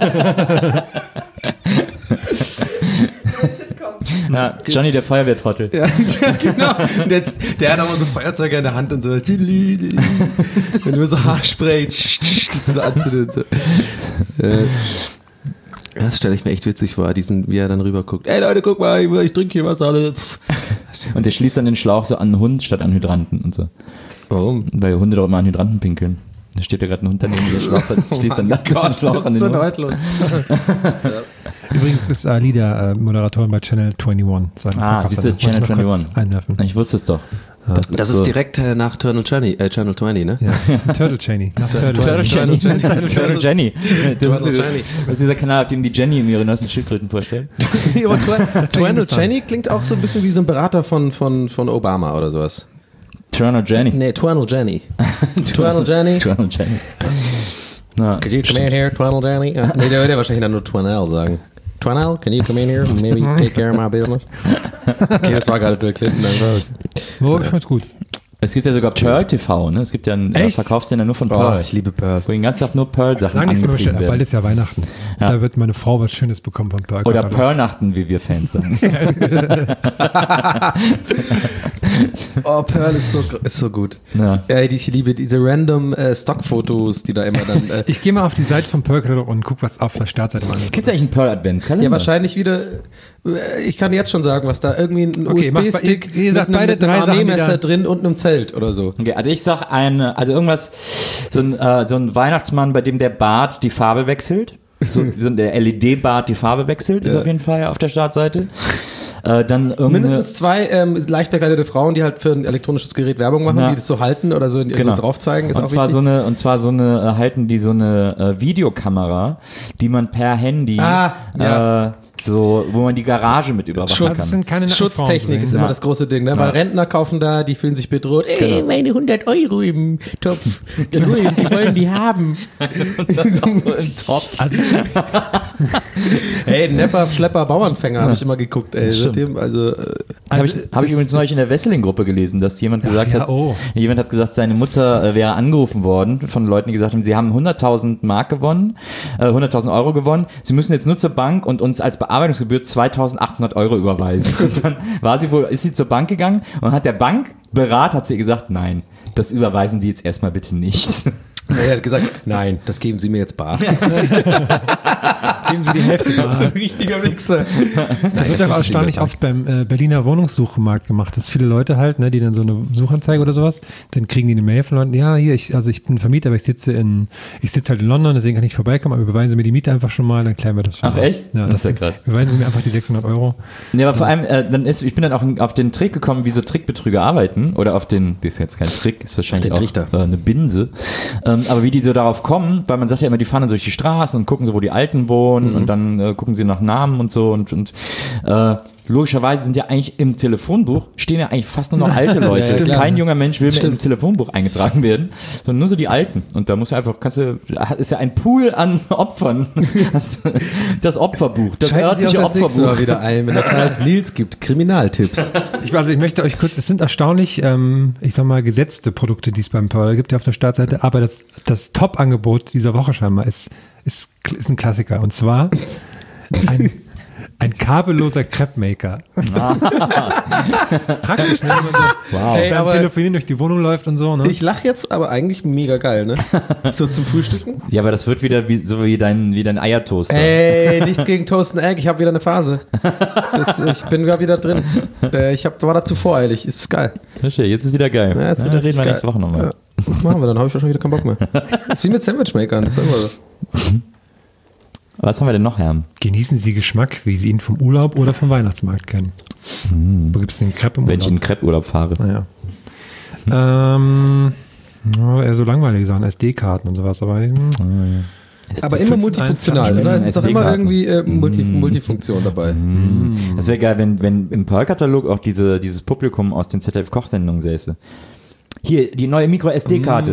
Na, Johnny, der Feuerwehrtrottel. Ja, genau. Der hat aber so Feuerzeuge in der Hand und so. Wenn nur so Haarspray so anzündet. So. Das stelle ich mir echt witzig vor, wie er dann rüber guckt. Ey Leute, guck mal, ich trinke hier was. Und der schließt dann den Schlauch so an einen Hund statt an Hydranten und so. Warum? Weil Hunde doch immer an Hydranten pinkeln. Da steht ja gerade ein Hund daneben, der Schlauch schließt dann den Schlauch an den Hund. Das ist so neidlos. Übrigens ist Ali der Moderatorin bei Channel 21. Siehst du, Channel 21. Ich wusste es doch. Das ist so direkt nach Channel 20, ne? Ja. Turtle Cheney. Turtle Jenny. Das ist dieser Kanal, auf dem die Jenny in ihre neuesten Schildkröten vorstellt. Turtle Cheney klingt auch so ein bisschen wie so ein Berater von Obama oder sowas. Turner Jenny. Nee, Turtle Jenny. Turtle Jenny. Turtle Jenny. Could you come in here, Turtle Jenny? Nee, der würde wahrscheinlich dann nur Twinell sagen. Twinell, can you come in here and maybe take care of my business? Okay, das war gerade Bill Clinton. Ich fand's gut. Es gibt ja sogar Pearl TV, ne? Es gibt ja einen Verkaufssender nur von Pearl. Oh, ich liebe Pearl. Wo den ganzen Tag nur Pearl-Sachen angepriesen werden. Bald ist ja Weihnachten. Ja. Da wird meine Frau was Schönes bekommen von Pearl. Oder Pearl-Nachten, wie wir Fans sagen. Oh, Pearl ist so gut. Ja. Ich liebe diese random Stockfotos, die da immer dann... Ich gehe mal auf die Seite von Pearl und gucke, was auf der Startseite war. Gibt es eigentlich einen Pearl-Adventskalender? Ja, wahrscheinlich wieder... Ich kann jetzt schon sagen, was da irgendwie ein USB-Stick mit einem Armeemesser drin und einem Zelt oder so. Okay, also ich sag irgendwas, so ein Weihnachtsmann, bei dem der Bart die Farbe wechselt. So der LED-Bart die Farbe wechselt, ist auf jeden Fall auf der Startseite. dann mindestens 2 leicht bekleidete Frauen, die halt für ein elektronisches Gerät Werbung machen, die das so halten oder so, so drauf zeigen, ist und auch zwar wichtig. Halten die so eine Videokamera, die man per Handy wo man die Garage mit überwachen kann. Sind keine Schutztechnik ist immer das große Ding, ne? Weil Rentner kaufen da, die fühlen sich bedroht. Ey, meine 100 Euro im Topf. Die wollen die haben. Im Topf. Hey, Nepper, Schlepper, Bauernfänger habe ich immer geguckt. Ey. Seitdem, Habe ich übrigens neulich in der Wesseling-Gruppe gelesen, dass jemand gesagt hat, jemand hat gesagt, seine Mutter wäre angerufen worden von Leuten, die gesagt haben, sie haben 100.000 Mark gewonnen, 100.000 Euro gewonnen. Sie müssen jetzt nur zur Bank und uns als Bearbeitungsgebühr 2.800 Euro überweisen. Und dann ist sie zur Bank gegangen und hat der Bankberater hat sie gesagt, nein, das überweisen Sie jetzt erstmal bitte nicht. Er hat gesagt, nein, das geben Sie mir jetzt bar. Geben Sie die Hälfte bar. So ein richtiger Wichser. Das wird auch erstaunlich oft beim Berliner Wohnungssuchmarkt gemacht, dass viele Leute halt, ne, die dann so eine Suchanzeige oder sowas, dann kriegen die eine Mail von Leuten, ja, hier, ich bin Vermieter, aber ich sitze halt in London, deswegen kann ich nicht vorbeikommen, aber überweisen Sie mir die Miete einfach schon mal, dann klären wir das schon. Ach echt? Ja, das ist ja krass. Überweisen Sie mir einfach die 600 Euro. Ja, aber vor allem, ich bin dann auch auf den Trick gekommen, wie so Trickbetrüger arbeiten, oder das ist jetzt kein Trick, ist wahrscheinlich auch eine Binse, aber wie die so darauf kommen, weil man sagt ja immer, die fahren dann durch die Straßen und gucken so, wo die Alten wohnen und dann gucken sie nach Namen und so und logischerweise sind ja eigentlich im Telefonbuch, stehen ja eigentlich fast nur noch alte Leute. Kein junger Mensch will mehr ins Telefonbuch eingetragen werden, sondern nur so die Alten. Und da musst du einfach, ist ja ein Pool an Opfern. Das Opferbuch, das örtliche Opferbuch. Mal wieder ein, wenn das heißt, Nils gibt Kriminaltipps. Ich möchte euch kurz, es sind erstaunlich, ich sag mal, gesetzte Produkte, die es beim Pearl gibt, ja auf der Startseite, aber das Top-Angebot dieser Woche scheinbar ist ein Klassiker. Und zwar ein kabelloser Crepe-Maker. Praktisch, ne? Wenn man beim Telefonieren durch die Wohnung läuft und so, ne? Ich lache jetzt, aber eigentlich mega geil, ne? So zum Frühstücken. Ja, aber das wird wieder wie dein Eiertoaster. Ey, nichts gegen Toast and Egg, ich habe wieder eine Phase. Ich bin wieder drin. War dazu voreilig, ist geil. Jetzt ist wieder geil. Ja, reden wir nächste Woche nochmal. Ja, das machen wir, dann habe ich wahrscheinlich wieder keinen Bock mehr. Das ist wie mit Sandwichmakern, das ist immer so. Was haben wir denn noch, Herr? Genießen Sie Geschmack, wie Sie ihn vom Urlaub oder vom Weihnachtsmarkt kennen. Wo gibt es den Crepe im Urlaub? Wenn ich in den Crepe-Urlaub fahre. Eher so langweilige Sachen, SD-Karten und sowas. Aber immer multifunktional, oder? Es ist doch immer irgendwie Multifunktion dabei. Das wäre geil, wenn im Pearl-Katalog auch dieses Publikum aus den ZDF-Kochsendungen säße. Hier, die neue Micro-SD-Karte.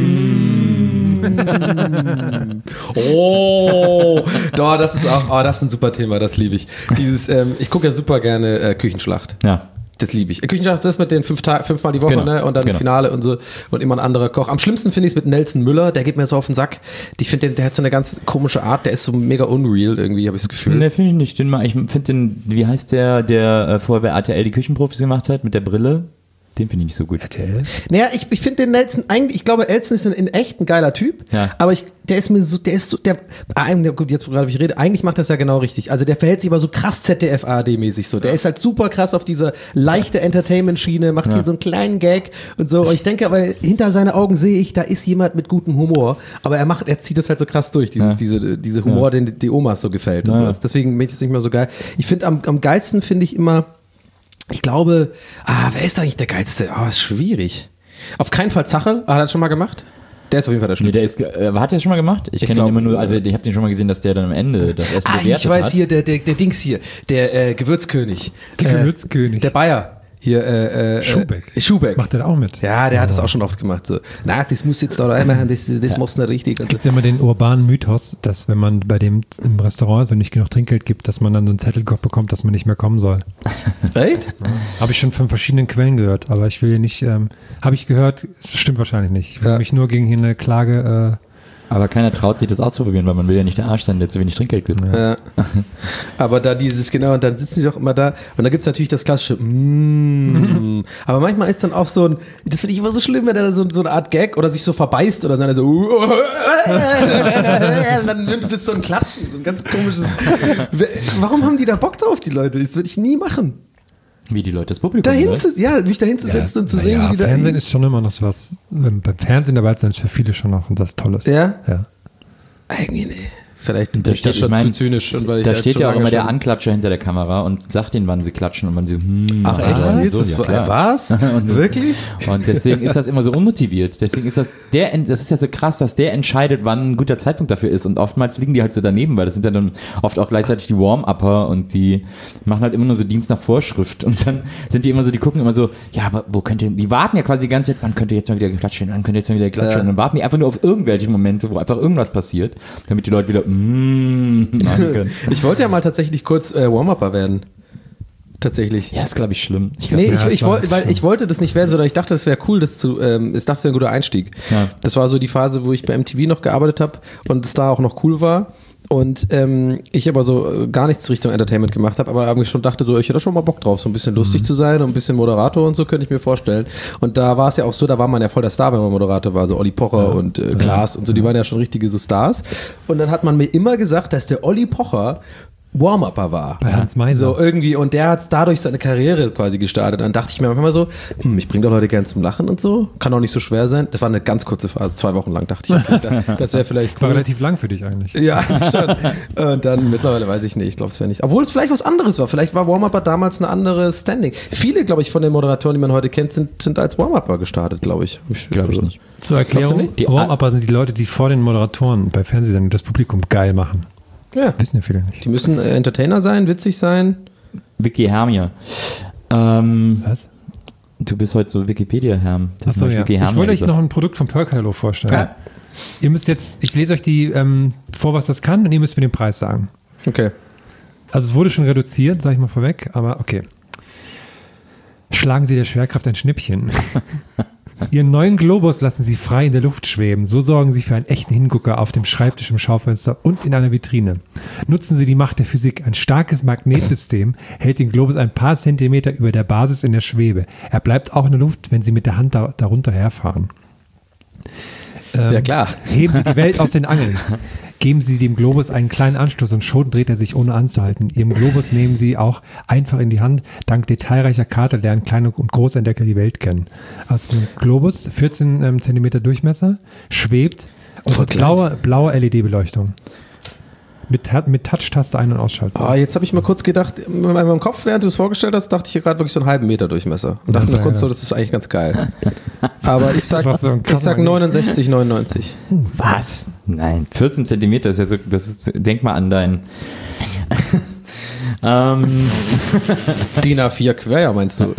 Das ist ein super Thema, das liebe ich. Ich gucke ja super gerne Küchenschlacht. Ja. Das liebe ich. Küchenschlacht ist das mit den 5-mal die Woche, genau, ne? Und dann Finale und so und immer ein anderer Koch. Am schlimmsten finde ich es mit Nelson Müller, der geht mir so auf den Sack. Ich finde, der hat so eine ganz komische Art, der ist so mega unreal irgendwie, habe ich das Gefühl. Ne, finde ich nicht. Ich finde den, wie heißt der vorher bei RTL die Küchenprofis gemacht hat, mit der Brille? Den finde ich nicht so gut. RTL? Naja, ich finde den Nelson eigentlich, ich glaube, Nelson ist in echt ein geiler Typ, aber jetzt gerade wie ich rede, eigentlich macht das ja genau richtig. Also der verhält sich aber so krass ZDF-ARD-mäßig so. Der ist halt super krass auf dieser leichte Entertainment-Schiene, macht hier so einen kleinen Gag und so. Und ich denke aber, hinter seinen Augen sehe ich, da ist jemand mit gutem Humor, aber er zieht das halt so krass durch, diese Humor, den die Omas so gefällt. Und so. Deswegen bin ich jetzt nicht mehr so geil. Ich finde, am geilsten finde ich immer, ich glaube, wer ist eigentlich der Geilste? Ist schwierig. Auf keinen Fall Zacherl. Hat er das schon mal gemacht? Der ist auf jeden Fall der Schlimmste. Hat er das schon mal gemacht? Ich kenne ihn immer nur, also ich habe den schon mal gesehen, dass der dann am Ende das Essen bewertet hat. Ich weiß hier, der Dings hier, der Gewürzkönig. Der Gewürzkönig. Der Bayer. Hier, Schubeck. Macht der auch mit? Ja, der hat das auch schon oft gemacht. So, das muss jetzt da reinmachen, das machst du nicht richtig. Es gibt ja immer den urbanen Mythos, dass wenn man bei dem im Restaurant so nicht genug Trinkgeld gibt, dass man dann so einen Zettel bekommt, dass man nicht mehr kommen soll. Echt? Habe ich schon von verschiedenen Quellen gehört, aber ich will hier nicht, habe ich gehört, es stimmt wahrscheinlich nicht. Ich will mich nur gegen hier eine Klage aber keiner traut sich das auszuprobieren, weil man will ja nicht der Arsch sein, der zu wenig Trinkgeld gibt. Ja. Aber da und dann sitzen die doch immer da und da gibt es natürlich das klassische aber manchmal ist dann auch so ein, das finde ich immer so schlimm, wenn er so eine Art Gag oder sich so verbeißt oder so und dann wird das so ein Klatschen, so ein ganz komisches. Warum haben die da Bock drauf, die Leute? Das würde ich nie machen. Wie die Leute, das Publikum. Mich dahin zu setzen und zu sehen, wie die da. Fernsehen ist schon immer noch so was. Beim Fernsehen dabei sein ist für viele schon noch das Tolles. Ja? Ja. Irgendwie nee. Vielleicht da steht schon zu zynisch. Und weil ich da halt steht schon ja auch lange immer der schon- Anklatscher hinter der Kamera und sagt ihnen, wann sie klatschen und wann sie Ach echt? so, ja, klar. Was? Wirklich? Und deswegen ist das immer so unmotiviert. Deswegen ist das ist ja so krass, dass der entscheidet, wann ein guter Zeitpunkt dafür ist. Und oftmals liegen die halt so daneben, weil das sind ja dann oft auch gleichzeitig die Warm-Upper und die machen halt immer nur so Dienst nach Vorschrift. Und dann sind die immer so, die gucken immer so, ja, aber wo könnt ihr, die warten ja quasi die ganze Zeit, wann könnt ihr jetzt mal wieder klatschen, wann könnt ihr jetzt mal wieder klatschen. Und dann warten die einfach nur auf irgendwelche Momente, wo einfach irgendwas passiert, damit die Leute wieder machen können. Ich wollte ja mal tatsächlich kurz Warm-Upper werden. Tatsächlich. Ja, ist glaube ich schlimm. Ich glaub, Nee, das- ich wollte das nicht werden, sondern ich dachte, das wäre cool, ich dachte, das wäre ein guter Einstieg. Ja. Das war so die Phase, wo ich bei MTV noch gearbeitet habe und es da auch noch cool war. Und ich aber so gar nichts Richtung Entertainment gemacht habe, aber irgendwie schon dachte so, ich hätte schon mal Bock drauf, so ein bisschen lustig zu sein und ein bisschen Moderator und so, könnte ich mir vorstellen. Und da war es ja auch so, da war man ja voll der Star, wenn man Moderator war, so Olli Pocher und Klaas und so, die waren ja schon richtige so Stars. Und dann hat man mir immer gesagt, dass der Olli Pocher Warm-Upper war. Bei Hans Meiser. So irgendwie, und der hat dadurch seine Karriere quasi gestartet. Dann dachte ich mir manchmal so, ich bringe doch Leute gern zum Lachen und so. Kann auch nicht so schwer sein. Das war eine ganz kurze Phase, 2 Wochen lang, dachte ich. Okay, das wäre vielleicht War cool. relativ lang für dich eigentlich. Ja, schon. Und dann mittlerweile weiß ich nicht. Ich glaube, es wäre nicht. Obwohl es vielleicht was anderes war. Vielleicht war Warm-Upper damals eine andere Standing. Viele, glaube ich, von den Moderatoren, die man heute kennt, sind als Warm-Upper gestartet, glaube ich. Glaub ich nicht. Zur Erklärung, Glaubst du nicht? Warm-Upper sind die Leute, die vor den Moderatoren bei Fernsehsendungen das Publikum geil machen. Ja. Wissen ja viele nicht. Die müssen Entertainer sein, witzig sein. Vicky Hermia. Was? Du bist heute so Wikipedia-Herm. Das Achso, ist ja. Vicky Ich Hermia wollte euch gesagt. noch ein Produkt vom Pearl-Katalog vorstellen. Ja. Ihr müsst jetzt, ich lese euch die vor, was das kann, und ihr müsst mir den Preis sagen. Okay. Also es wurde schon reduziert, sage ich mal vorweg, aber okay. Schlagen Sie der Schwerkraft ein Schnippchen. Ihren neuen Globus lassen Sie frei in der Luft schweben. So sorgen Sie für einen echten Hingucker auf dem Schreibtisch, im Schaufenster und in einer Vitrine. Nutzen Sie die Macht der Physik. Ein starkes Magnetsystem hält den Globus ein paar Zentimeter über der Basis in der Schwebe. Er bleibt auch in der Luft, wenn Sie mit der Hand darunter herfahren. Ja, klar. Heben Sie die Welt aus den Angeln. Geben Sie dem Globus einen kleinen Anstoß und schon dreht er sich ohne anzuhalten. Ihrem Globus nehmen Sie auch einfach in die Hand. Dank detailreicher Karte lernen kleine und große Entdecker die Welt kennen. Also ein Globus, 14 Zentimeter Durchmesser, schwebt und hat blaue LED-Beleuchtung. Mit Touch-Taste ein- und ausschalten. Oh, jetzt habe ich mal kurz gedacht, in meinem Kopf, während du es vorgestellt hast, dachte ich hier gerade wirklich so einen halben Meter Durchmesser. Und dachte Das mir war kurz ja- so, das ist eigentlich ganz geil. Aber ich sag, war so ein krasser 69,99. Was? Nein, 14 Zentimeter ist ja so, denk mal an dein. DIN A4 quer, ja, meinst du?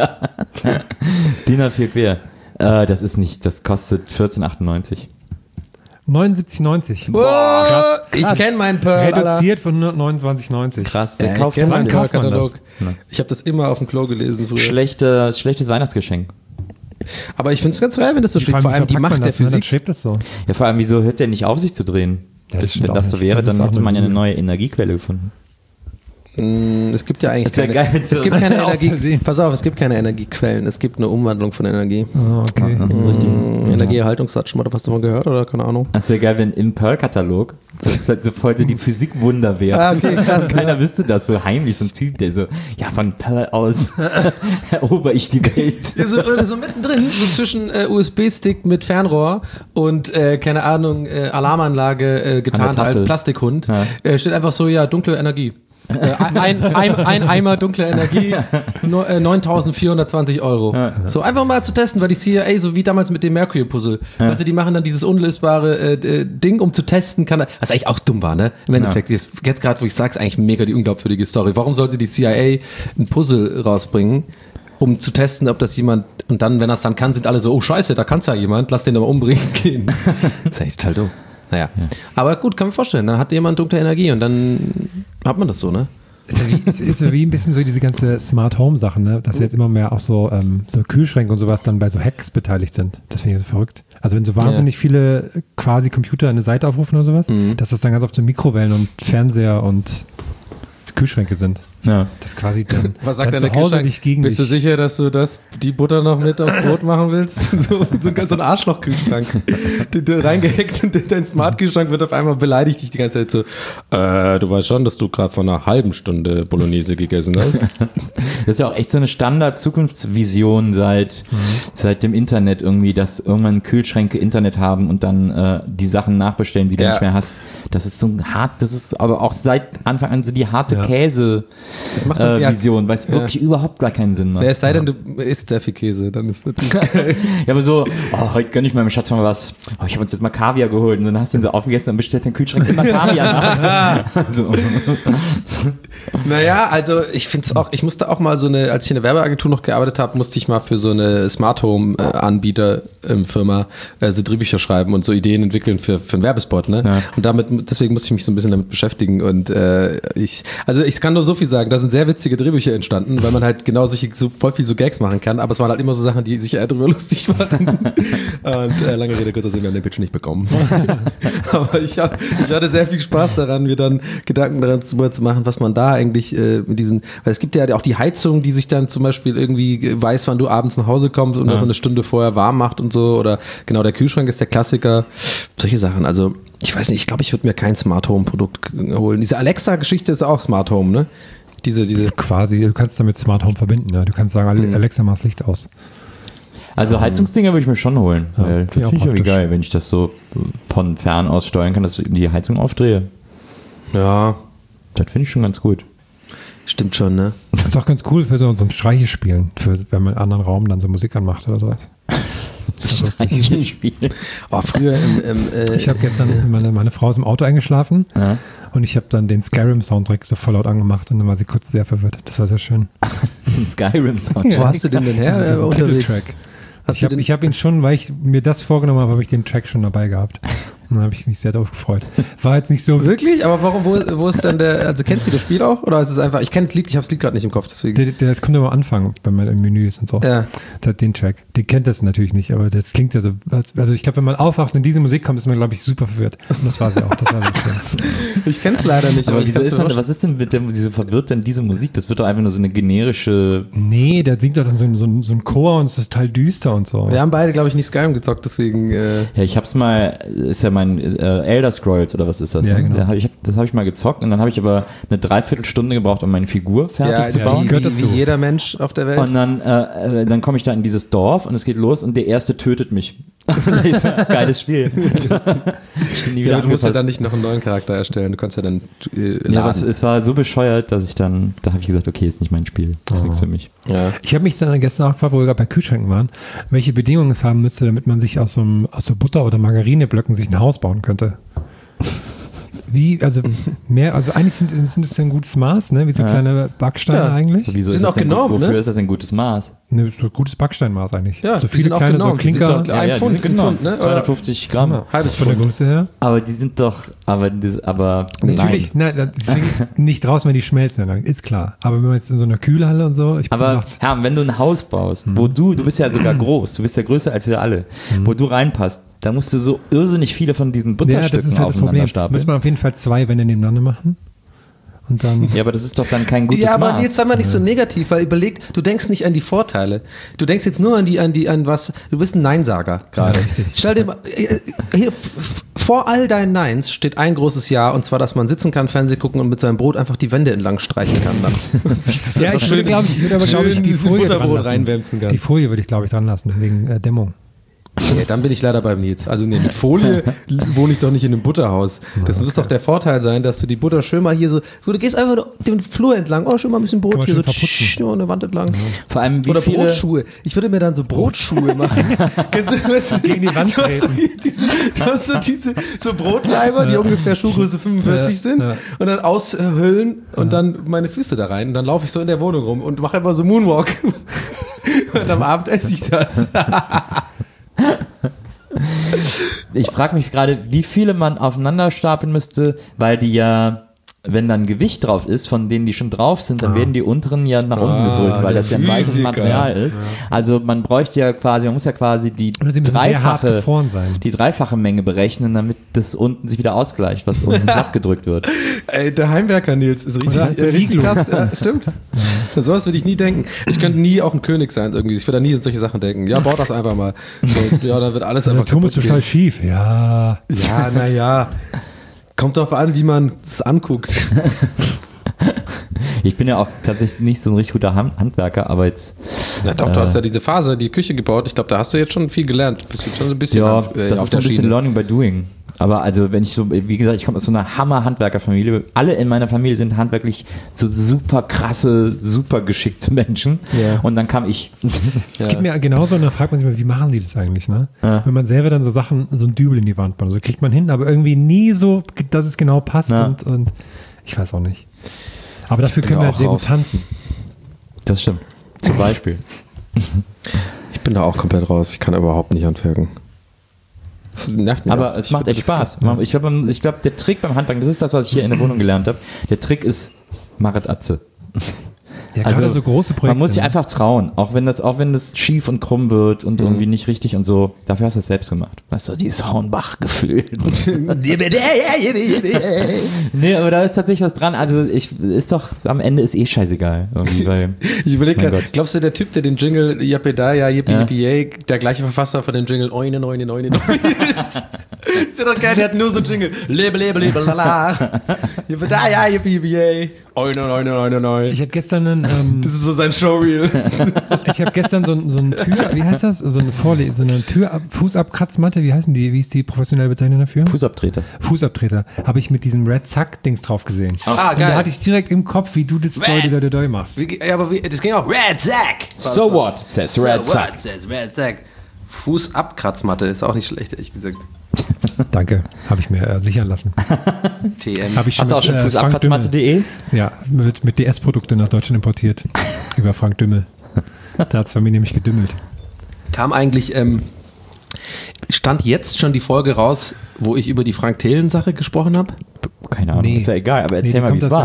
DIN A4 quer. Das ist nicht, das kostet 14,98. 79,90. Krass. Ich krass. kenne meinen Pearl. Alter. Reduziert von 129,90. Krass, Ja, wer ich kauft kenn das meinen denn? kauft man Pearl-Katalog. das? Ich habe das immer auf dem Klo gelesen früher. Schlechtes Weihnachtsgeschenk. Aber ich finde es ganz geil, wenn das so schwebt. Vor allem die Macht der Dann Physik. schwebt das so. Ja, vor allem, wieso hört der nicht auf, sich zu drehen? Ja, das stimmt Wenn das auch so nicht. wäre, Das ist dann auch hätte man ja eine eine neue Energiequelle gefunden. Es gibt ja eigentlich Es wär keine, geil, wenn es so- gibt keine Aus Energie. Versehen. Pass auf, es gibt keine Energiequellen. Es gibt eine Umwandlung von Energie. Oh, okay. Das ist richtig. Energieerhaltungssatz, schon mal was davon gehört oder keine Ahnung? Es wäre geil, wenn im Pearl-Katalog sofort die Physikwunder wäre. Ah, okay, krass. Keiner wüsste das, so heimlich, so ein Typ, der so, ja, von Pearl aus erober ich die Welt. So mittendrin, so zwischen USB-Stick mit Fernrohr und, keine Ahnung, Alarmanlage getarnt Tasse. als Plastikhund, Ja. steht einfach so, ja, dunkle Energie. Ein Eimer dunkle Energie, 9.420 Euro. So einfach mal zu testen, weil die CIA, so wie damals mit dem Mercury-Puzzle, also die machen dann dieses unlösbare Ding, um zu testen, was eigentlich auch dumm war, ne? Im Endeffekt, jetzt gerade, wo ich sag's, eigentlich mega die unglaubwürdige Story. Warum sollte die CIA ein Puzzle rausbringen, um zu testen, ob das jemand, und dann, wenn er es dann kann, sind alle so, oh scheiße, da kann's ja jemand, lass den aber umbringen gehen. Das ist eigentlich total dumm. Naja, aber gut, kann man vorstellen, dann hat jemand dunkle Energie und dann hat man das so, ne? Ist ja wie ein bisschen so diese ganze Smart Home Sachen, ne? Dass jetzt immer mehr auch so Kühlschränke und sowas dann bei so Hacks beteiligt sind. Das finde ich so verrückt. Also wenn so wahnsinnig viele quasi Computer eine Seite aufrufen oder sowas, dass das dann ganz oft so Mikrowellen und Fernseher und Kühlschränke sind. Ja. Das quasi dann, Was sagt dann dein zu Hause Kühlschrank? nicht gegen Bist du dich. sicher, dass du die Butter noch mit aufs Brot machen willst? so ein Arschloch-Kühlschrank. Du reingehackt und dein Smart-Kühlschrank wird auf einmal beleidigt dich die ganze Zeit so, du weißt schon, dass du gerade vor einer halben Stunde Bolognese gegessen hast. Das ist ja auch echt so eine Standard-Zukunftsvision seit dem Internet irgendwie, dass irgendwann Kühlschränke Internet haben und dann die Sachen nachbestellen, die du nicht mehr hast. Das ist so hart, das ist aber auch seit Anfang an so die harte Käse-Vision, weil es wirklich überhaupt gar keinen Sinn macht. Es sei denn, du isst sehr viel Käse, dann ist das natürlich geil. Ja, aber so, heute gönn ich meinem Schatz mal was. Ich habe uns jetzt mal Kaviar geholt und dann hast du den so aufgegessen und bestellt den Kühlschrank immer Kaviar nach. So. Naja, also ich finde es auch, ich musste auch mal als ich in der Werbeagentur noch gearbeitet habe, musste ich mal für so eine Smart Home Anbieter Firma so Drehbücher schreiben und so Ideen entwickeln für einen Werbespot, ne? Ja. Und deswegen musste ich mich so ein bisschen damit beschäftigen und ich kann nur so viel sagen, da sind sehr witzige Drehbücher entstanden, weil man halt genau voll viel so Gags machen kann, aber es waren halt immer so Sachen, die sich eher drüber lustig machen. Und lange Rede, kurzer Sinn, wir haben den Pitch nicht bekommen. Aber ich hatte sehr viel Spaß daran, mir dann Gedanken darüber zu machen, was man da eigentlich mit diesen, weil es gibt ja auch die Heizung, die sich dann zum Beispiel irgendwie weiß, wann du abends nach Hause kommst und das eine Stunde vorher warm macht und so, oder genau, der Kühlschrank ist der Klassiker, solche Sachen, also ich weiß nicht, ich glaube, ich würde mir kein Smart Home Produkt holen. Diese Alexa-Geschichte ist auch Smart Home, ne? Diese Quasi, du kannst damit Smart Home verbinden, ja. Du kannst sagen, Alexa, mach das Licht aus. Also Heizungsdinger würde ich mir schon holen, weil das finde ich irgendwie geil, wenn ich das so von fern aus steuern kann, dass ich die Heizung aufdrehe. Ja. Das finde ich schon ganz gut. Stimmt schon, ne? Das ist auch ganz cool für so ein Streichespielen, wenn man in einem anderen Raum dann so Musik anmacht oder sowas. Streichespiel. Oh, früher ich habe gestern, meine Frau ist im Auto eingeschlafen und ich habe dann den Skyrim-Soundtrack so voll laut angemacht und dann war sie kurz sehr verwirrt. Das war sehr schön. Ein Skyrim-Soundtrack. Wo hast du den denn her? Titeltrack. Ich hab ihn schon, weil ich mir das vorgenommen habe ich den Track schon dabei gehabt. Und dann habe ich mich sehr darauf gefreut. War jetzt nicht so... Wirklich? Aber warum, wo ist denn also kennst du das Spiel auch? Oder ist es einfach, ich kenne das Lied, ich habe das Lied gerade nicht im Kopf, deswegen. Das kommt immer am Anfang, wenn man im Menü ist und so. Ja. Den Track. Den kennt das natürlich nicht, aber das klingt ja so, also ich glaube, wenn man aufwacht und diese Musik kommt, ist man, glaube ich, super verwirrt. Und das war sie auch, das war sehr schön. Ich kenne es leider nicht. Aber wieso was ist denn wieso verwirrt denn diese Musik? Das wird doch einfach nur so eine generische... Nee, der singt doch dann so ein Chor und es ist total düster und so. Wir haben beide, glaube ich, nicht Skyrim gezockt, deswegen... Ja, ich hab's mal, ist ja mein Elder Scrolls oder was ist das? Ja, ne? genau. Das habe ich mal gezockt und dann habe ich aber eine Dreiviertelstunde gebraucht, um meine Figur fertig zu bauen. Wie jeder Mensch auf der Welt. Und dann komme ich da in dieses Dorf und es geht los und der Erste tötet mich. Das ist ein geiles Spiel. Du musst ja dann nicht noch einen neuen Charakter erstellen, du kannst ja dann laden. Ja, aber es war so bescheuert, dass da habe ich gesagt, okay, ist nicht mein Spiel, das ist nichts für mich. Ja. Ich habe mich dann gestern auch gefragt, wo wir gerade bei Kühlschränken waren, welche Bedingungen es haben müsste, damit man sich aus so Butter- oder Margarineblöcken sich ein Haus bauen könnte. Eigentlich sind es ein gutes Maß, ne? Wie so kleine Backsteine eigentlich. Wieso sind auch genormt, wofür ne? ist das ein gutes Maß? Ne, so ein gutes Backsteinmaß eigentlich. Ja, so viele kleine so Klinker. Ein Pfund, ne? 250 Gramm. Ja, halbes von der Größe her. Aber die sind doch, natürlich, nein, deswegen nicht draußen, wenn die schmelzen, dann ist klar. Aber wenn man jetzt in so einer Kühlhalle und so, Herr, wenn du ein Haus baust, wo du bist ja sogar groß, du bist ja größer als wir alle, wo du reinpasst, da musst du so irrsinnig viele von diesen Butterstücken aufeinander stapeln. Müssen wir auf jeden Fall 2 Wände nebeneinander machen. Und dann ja, aber das ist doch dann kein gutes Maß. Ja, aber jetzt sei mal nicht so negativ, weil du denkst nicht an die Vorteile. Du denkst jetzt nur an was, du bist ein Neinsager gerade. Ja, richtig. Stell dir mal, hier, vor all deinen Neins steht ein großes Ja, und zwar, dass man sitzen kann, Fernsehen gucken und mit seinem Brot einfach die Wände entlang streichen kann. Ja, ich würde, glaube ich, die Folie Butterbrot reinwämsen kann. Die Folie würde ich, glaube ich, dran lassen, wegen Dämmung. Ja, dann bin ich leider beim Nils. Also nee, mit Folie wohne ich doch nicht in einem Butterhaus. Das muss doch der Vorteil sein, dass du die Butter schön mal hier so, du gehst einfach den Flur entlang, schön mal ein bisschen Brot hier so eine Wand entlang. Vor allem oder Brotschuhe. Ich würde mir dann so Brotschuhe machen. Weißt du, gegen die Wand treten. Du hast so diese so Brotleiber, die ungefähr Schuhgröße 45 sind und dann aushöhlen und dann meine Füße da rein und dann laufe ich so in der Wohnung rum und mache einfach so Moonwalk. Und am Abend esse ich das. Ich frage mich gerade, wie viele man aufeinander stapeln müsste, weil die ja wenn dann Gewicht drauf ist, von denen die schon drauf sind, dann werden die unteren ja nach unten gedrückt, weil das ja ein weiches Material ist. Also man muss ja quasi die dreifache Menge berechnen, damit das unten sich wieder ausgleicht, was unten abgedrückt wird. Ey, der Heimwerker Nils ist richtig krass. Ja, stimmt. An sowas würde ich nie denken. Ich könnte nie auch ein König sein irgendwie. Ich würde da nie an solche Sachen denken. Ja, baut das einfach mal. So, ja, dann wird alles einfach der Turm ist total schief. Ja. Ja, naja. Kommt drauf an, wie man es anguckt. Ich bin ja auch tatsächlich nicht so ein richtig guter Handwerker, aber jetzt... Ja, doch, du hast ja diese Phase, die Küche gebaut. Ich glaube, da hast du jetzt schon viel gelernt. Bist du schon so ein bisschen das ist so ein bisschen Learning by Doing. Aber also wenn ich so, wie gesagt, ich komme aus so einer Hammer-Handwerkerfamilie. Alle in meiner Familie sind handwerklich so super krasse, super geschickte Menschen. Yeah. Und dann kam ich. Es gibt mir genauso, und dann fragt man sich mal, wie machen die das eigentlich, ne? Ja. Wenn man selber dann so Sachen, so ein Dübel in die Wand baut. Also kriegt man hin, aber irgendwie nie so, dass es genau passt und ich weiß auch nicht. Aber dafür können wir halt sehr gut tanzen. Das stimmt. Zum Beispiel. Ich bin da auch komplett raus. Ich kann überhaupt nicht handwerken. Das nervt mich. Aber es macht echt Spaß. Ich glaube, der Trick beim Handwerken, das ist das, was ich hier in der Wohnung gelernt habe. Der Trick ist, machet Atze. Ja, also so große Projekte. Man muss sich einfach trauen, auch wenn das schief und krumm wird und irgendwie nicht richtig und so. Dafür hast du es selbst gemacht. Weißt du, dieses Hornbach-Gefühl. Nee, aber da ist tatsächlich was dran. Also am Ende ist scheißegal. Weil, ich überlege gerade, glaubst du, der Typ, der den Jingle Yapedaya, Yippie Yippie Yay, der gleiche Verfasser von dem Jingle Oine, Neune, Neune, Neune ist? Ist ja doch geil, der hat nur so einen Jingle. Lebe, lebe, lebe, lala. Yapedaya, Yippie Yippie Yay. Oine, Neune, Neune, Neune. Ich hatte gestern das ist so sein Showreel. Ich habe gestern so ein wie heißt das? So eine Fußabkratzmatte, wie ist die professionelle Bezeichnung dafür? Fußabtreter. Habe ich mit diesem Red Zack-Dings drauf gesehen. Geil. Da hatte ich direkt im Kopf, wie du das Doi machst. Ja, aber das ging auch. Red Zack! So what, says Red Zack. Fußabkratzmatte ist auch nicht schlecht, ehrlich gesagt. Danke, habe ich mir sichern lassen. TM. Hast du auch schon Fußabkratzmatte.de? Ja, wird mit DS-Produkte nach Deutschland importiert. Über Frank Dümmel. Da hat es bei mir nämlich gedümmelt. Kam eigentlich, stand jetzt schon die Folge raus, wo ich über die Frank-Thelen-Sache gesprochen habe? Keine Ahnung, ist ja egal, aber erzähl mal, wie es war.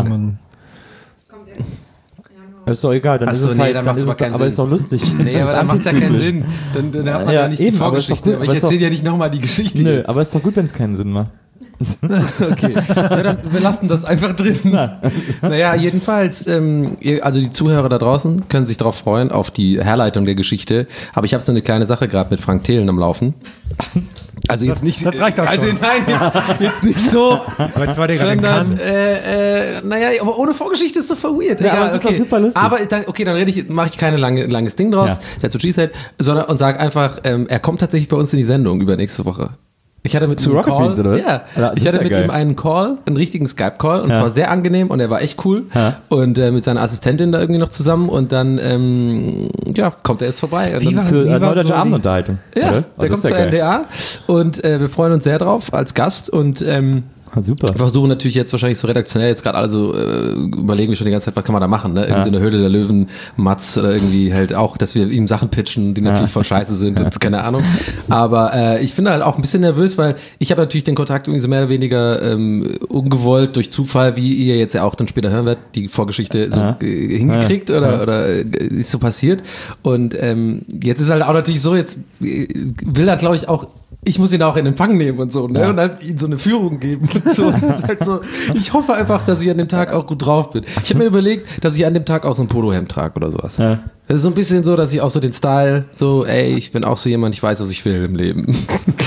Ist doch egal, dann ist es halt, aber ist doch lustig. Nee, aber dann macht es ja keinen Sinn. Dann hat man ja nicht die Vorgeschichte. Aber ich erzähle ja nicht nochmal die Geschichte. Nö, aber ist doch gut, wenn es keinen Sinn macht. Okay, ja, dann wir lassen das einfach drin. Naja, jedenfalls, also die Zuhörer da draußen können sich darauf freuen, auf die Herleitung der Geschichte. Aber ich habe so eine kleine Sache gerade mit Frank Thelen am Laufen. Also jetzt nicht. Das reicht auch schon. Also nein, jetzt nicht so. Sondern, naja, aber ohne Vorgeschichte ist so voll weird. Ja, aber es ist doch super lustig. Aber dann mache ich kein langes Ding draus, der zu Cheesehead, sondern und sage einfach, er kommt tatsächlich bei uns in die Sendung über nächste Woche. Ich hatte mit zu einem Rocket Call, Beans, oder was? Ja, ich hatte mit ihm einen Call, einen richtigen Skype-Call und zwar sehr angenehm und er war echt cool und mit seiner Assistentin da irgendwie noch zusammen und dann kommt er jetzt vorbei. Und wie dann war Deutsche Abendunterhaltung? Ja, der kommt zur NDA und wir freuen uns sehr drauf als Gast und super. Wir versuchen natürlich jetzt wahrscheinlich so redaktionell jetzt gerade alle so überlegen wir schon die ganze Zeit, was kann man da machen, ne? Irgendwie so eine Höhle der Löwen, Matz oder irgendwie halt auch, dass wir ihm Sachen pitchen, die natürlich voll scheiße sind und keine Ahnung. Aber ich bin halt auch ein bisschen nervös, weil ich habe natürlich den Kontakt irgendwie so mehr oder weniger ungewollt durch Zufall, wie ihr jetzt ja auch dann später hören werdet, die Vorgeschichte so hingekriegt oder ist so passiert. Und jetzt ist halt auch natürlich so, jetzt will er glaube ich auch, ich muss ihn auch in Empfang nehmen und so, ne? Und halt ihm so eine Führung geben und so. Das ist halt so. Ich hoffe einfach, dass ich an dem Tag auch gut drauf bin. Ich habe mir überlegt, dass ich an dem Tag auch so ein Polohemd trage oder sowas. Ja. Das ist so ein bisschen so, dass ich auch so den Style, so, ich bin auch so jemand, ich weiß, was ich will im Leben.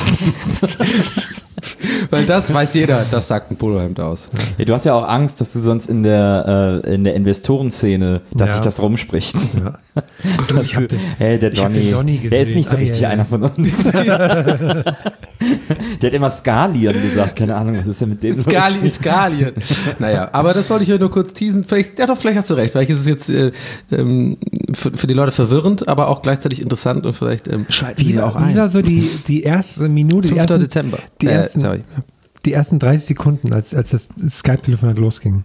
Weil das weiß jeder, das sagt ein Polohemd aus. Ja, du hast ja auch Angst, dass du sonst in der Investorenszene, dass sich das rumspricht. Ja. Der Donny, der ist nicht so richtig einer von uns. Der hat immer Skalien gesagt, keine Ahnung, was ist denn mit dem? Skalien. Naja, aber das wollte ich euch nur kurz teasen. Vielleicht hast du recht, vielleicht ist es jetzt für die Leute verwirrend, aber auch gleichzeitig interessant und vielleicht schalten sie auch ein. Wie war so die erste Minute? 5. Dezember. Die ersten 30 Sekunden, als das Skype-Telefonat losging.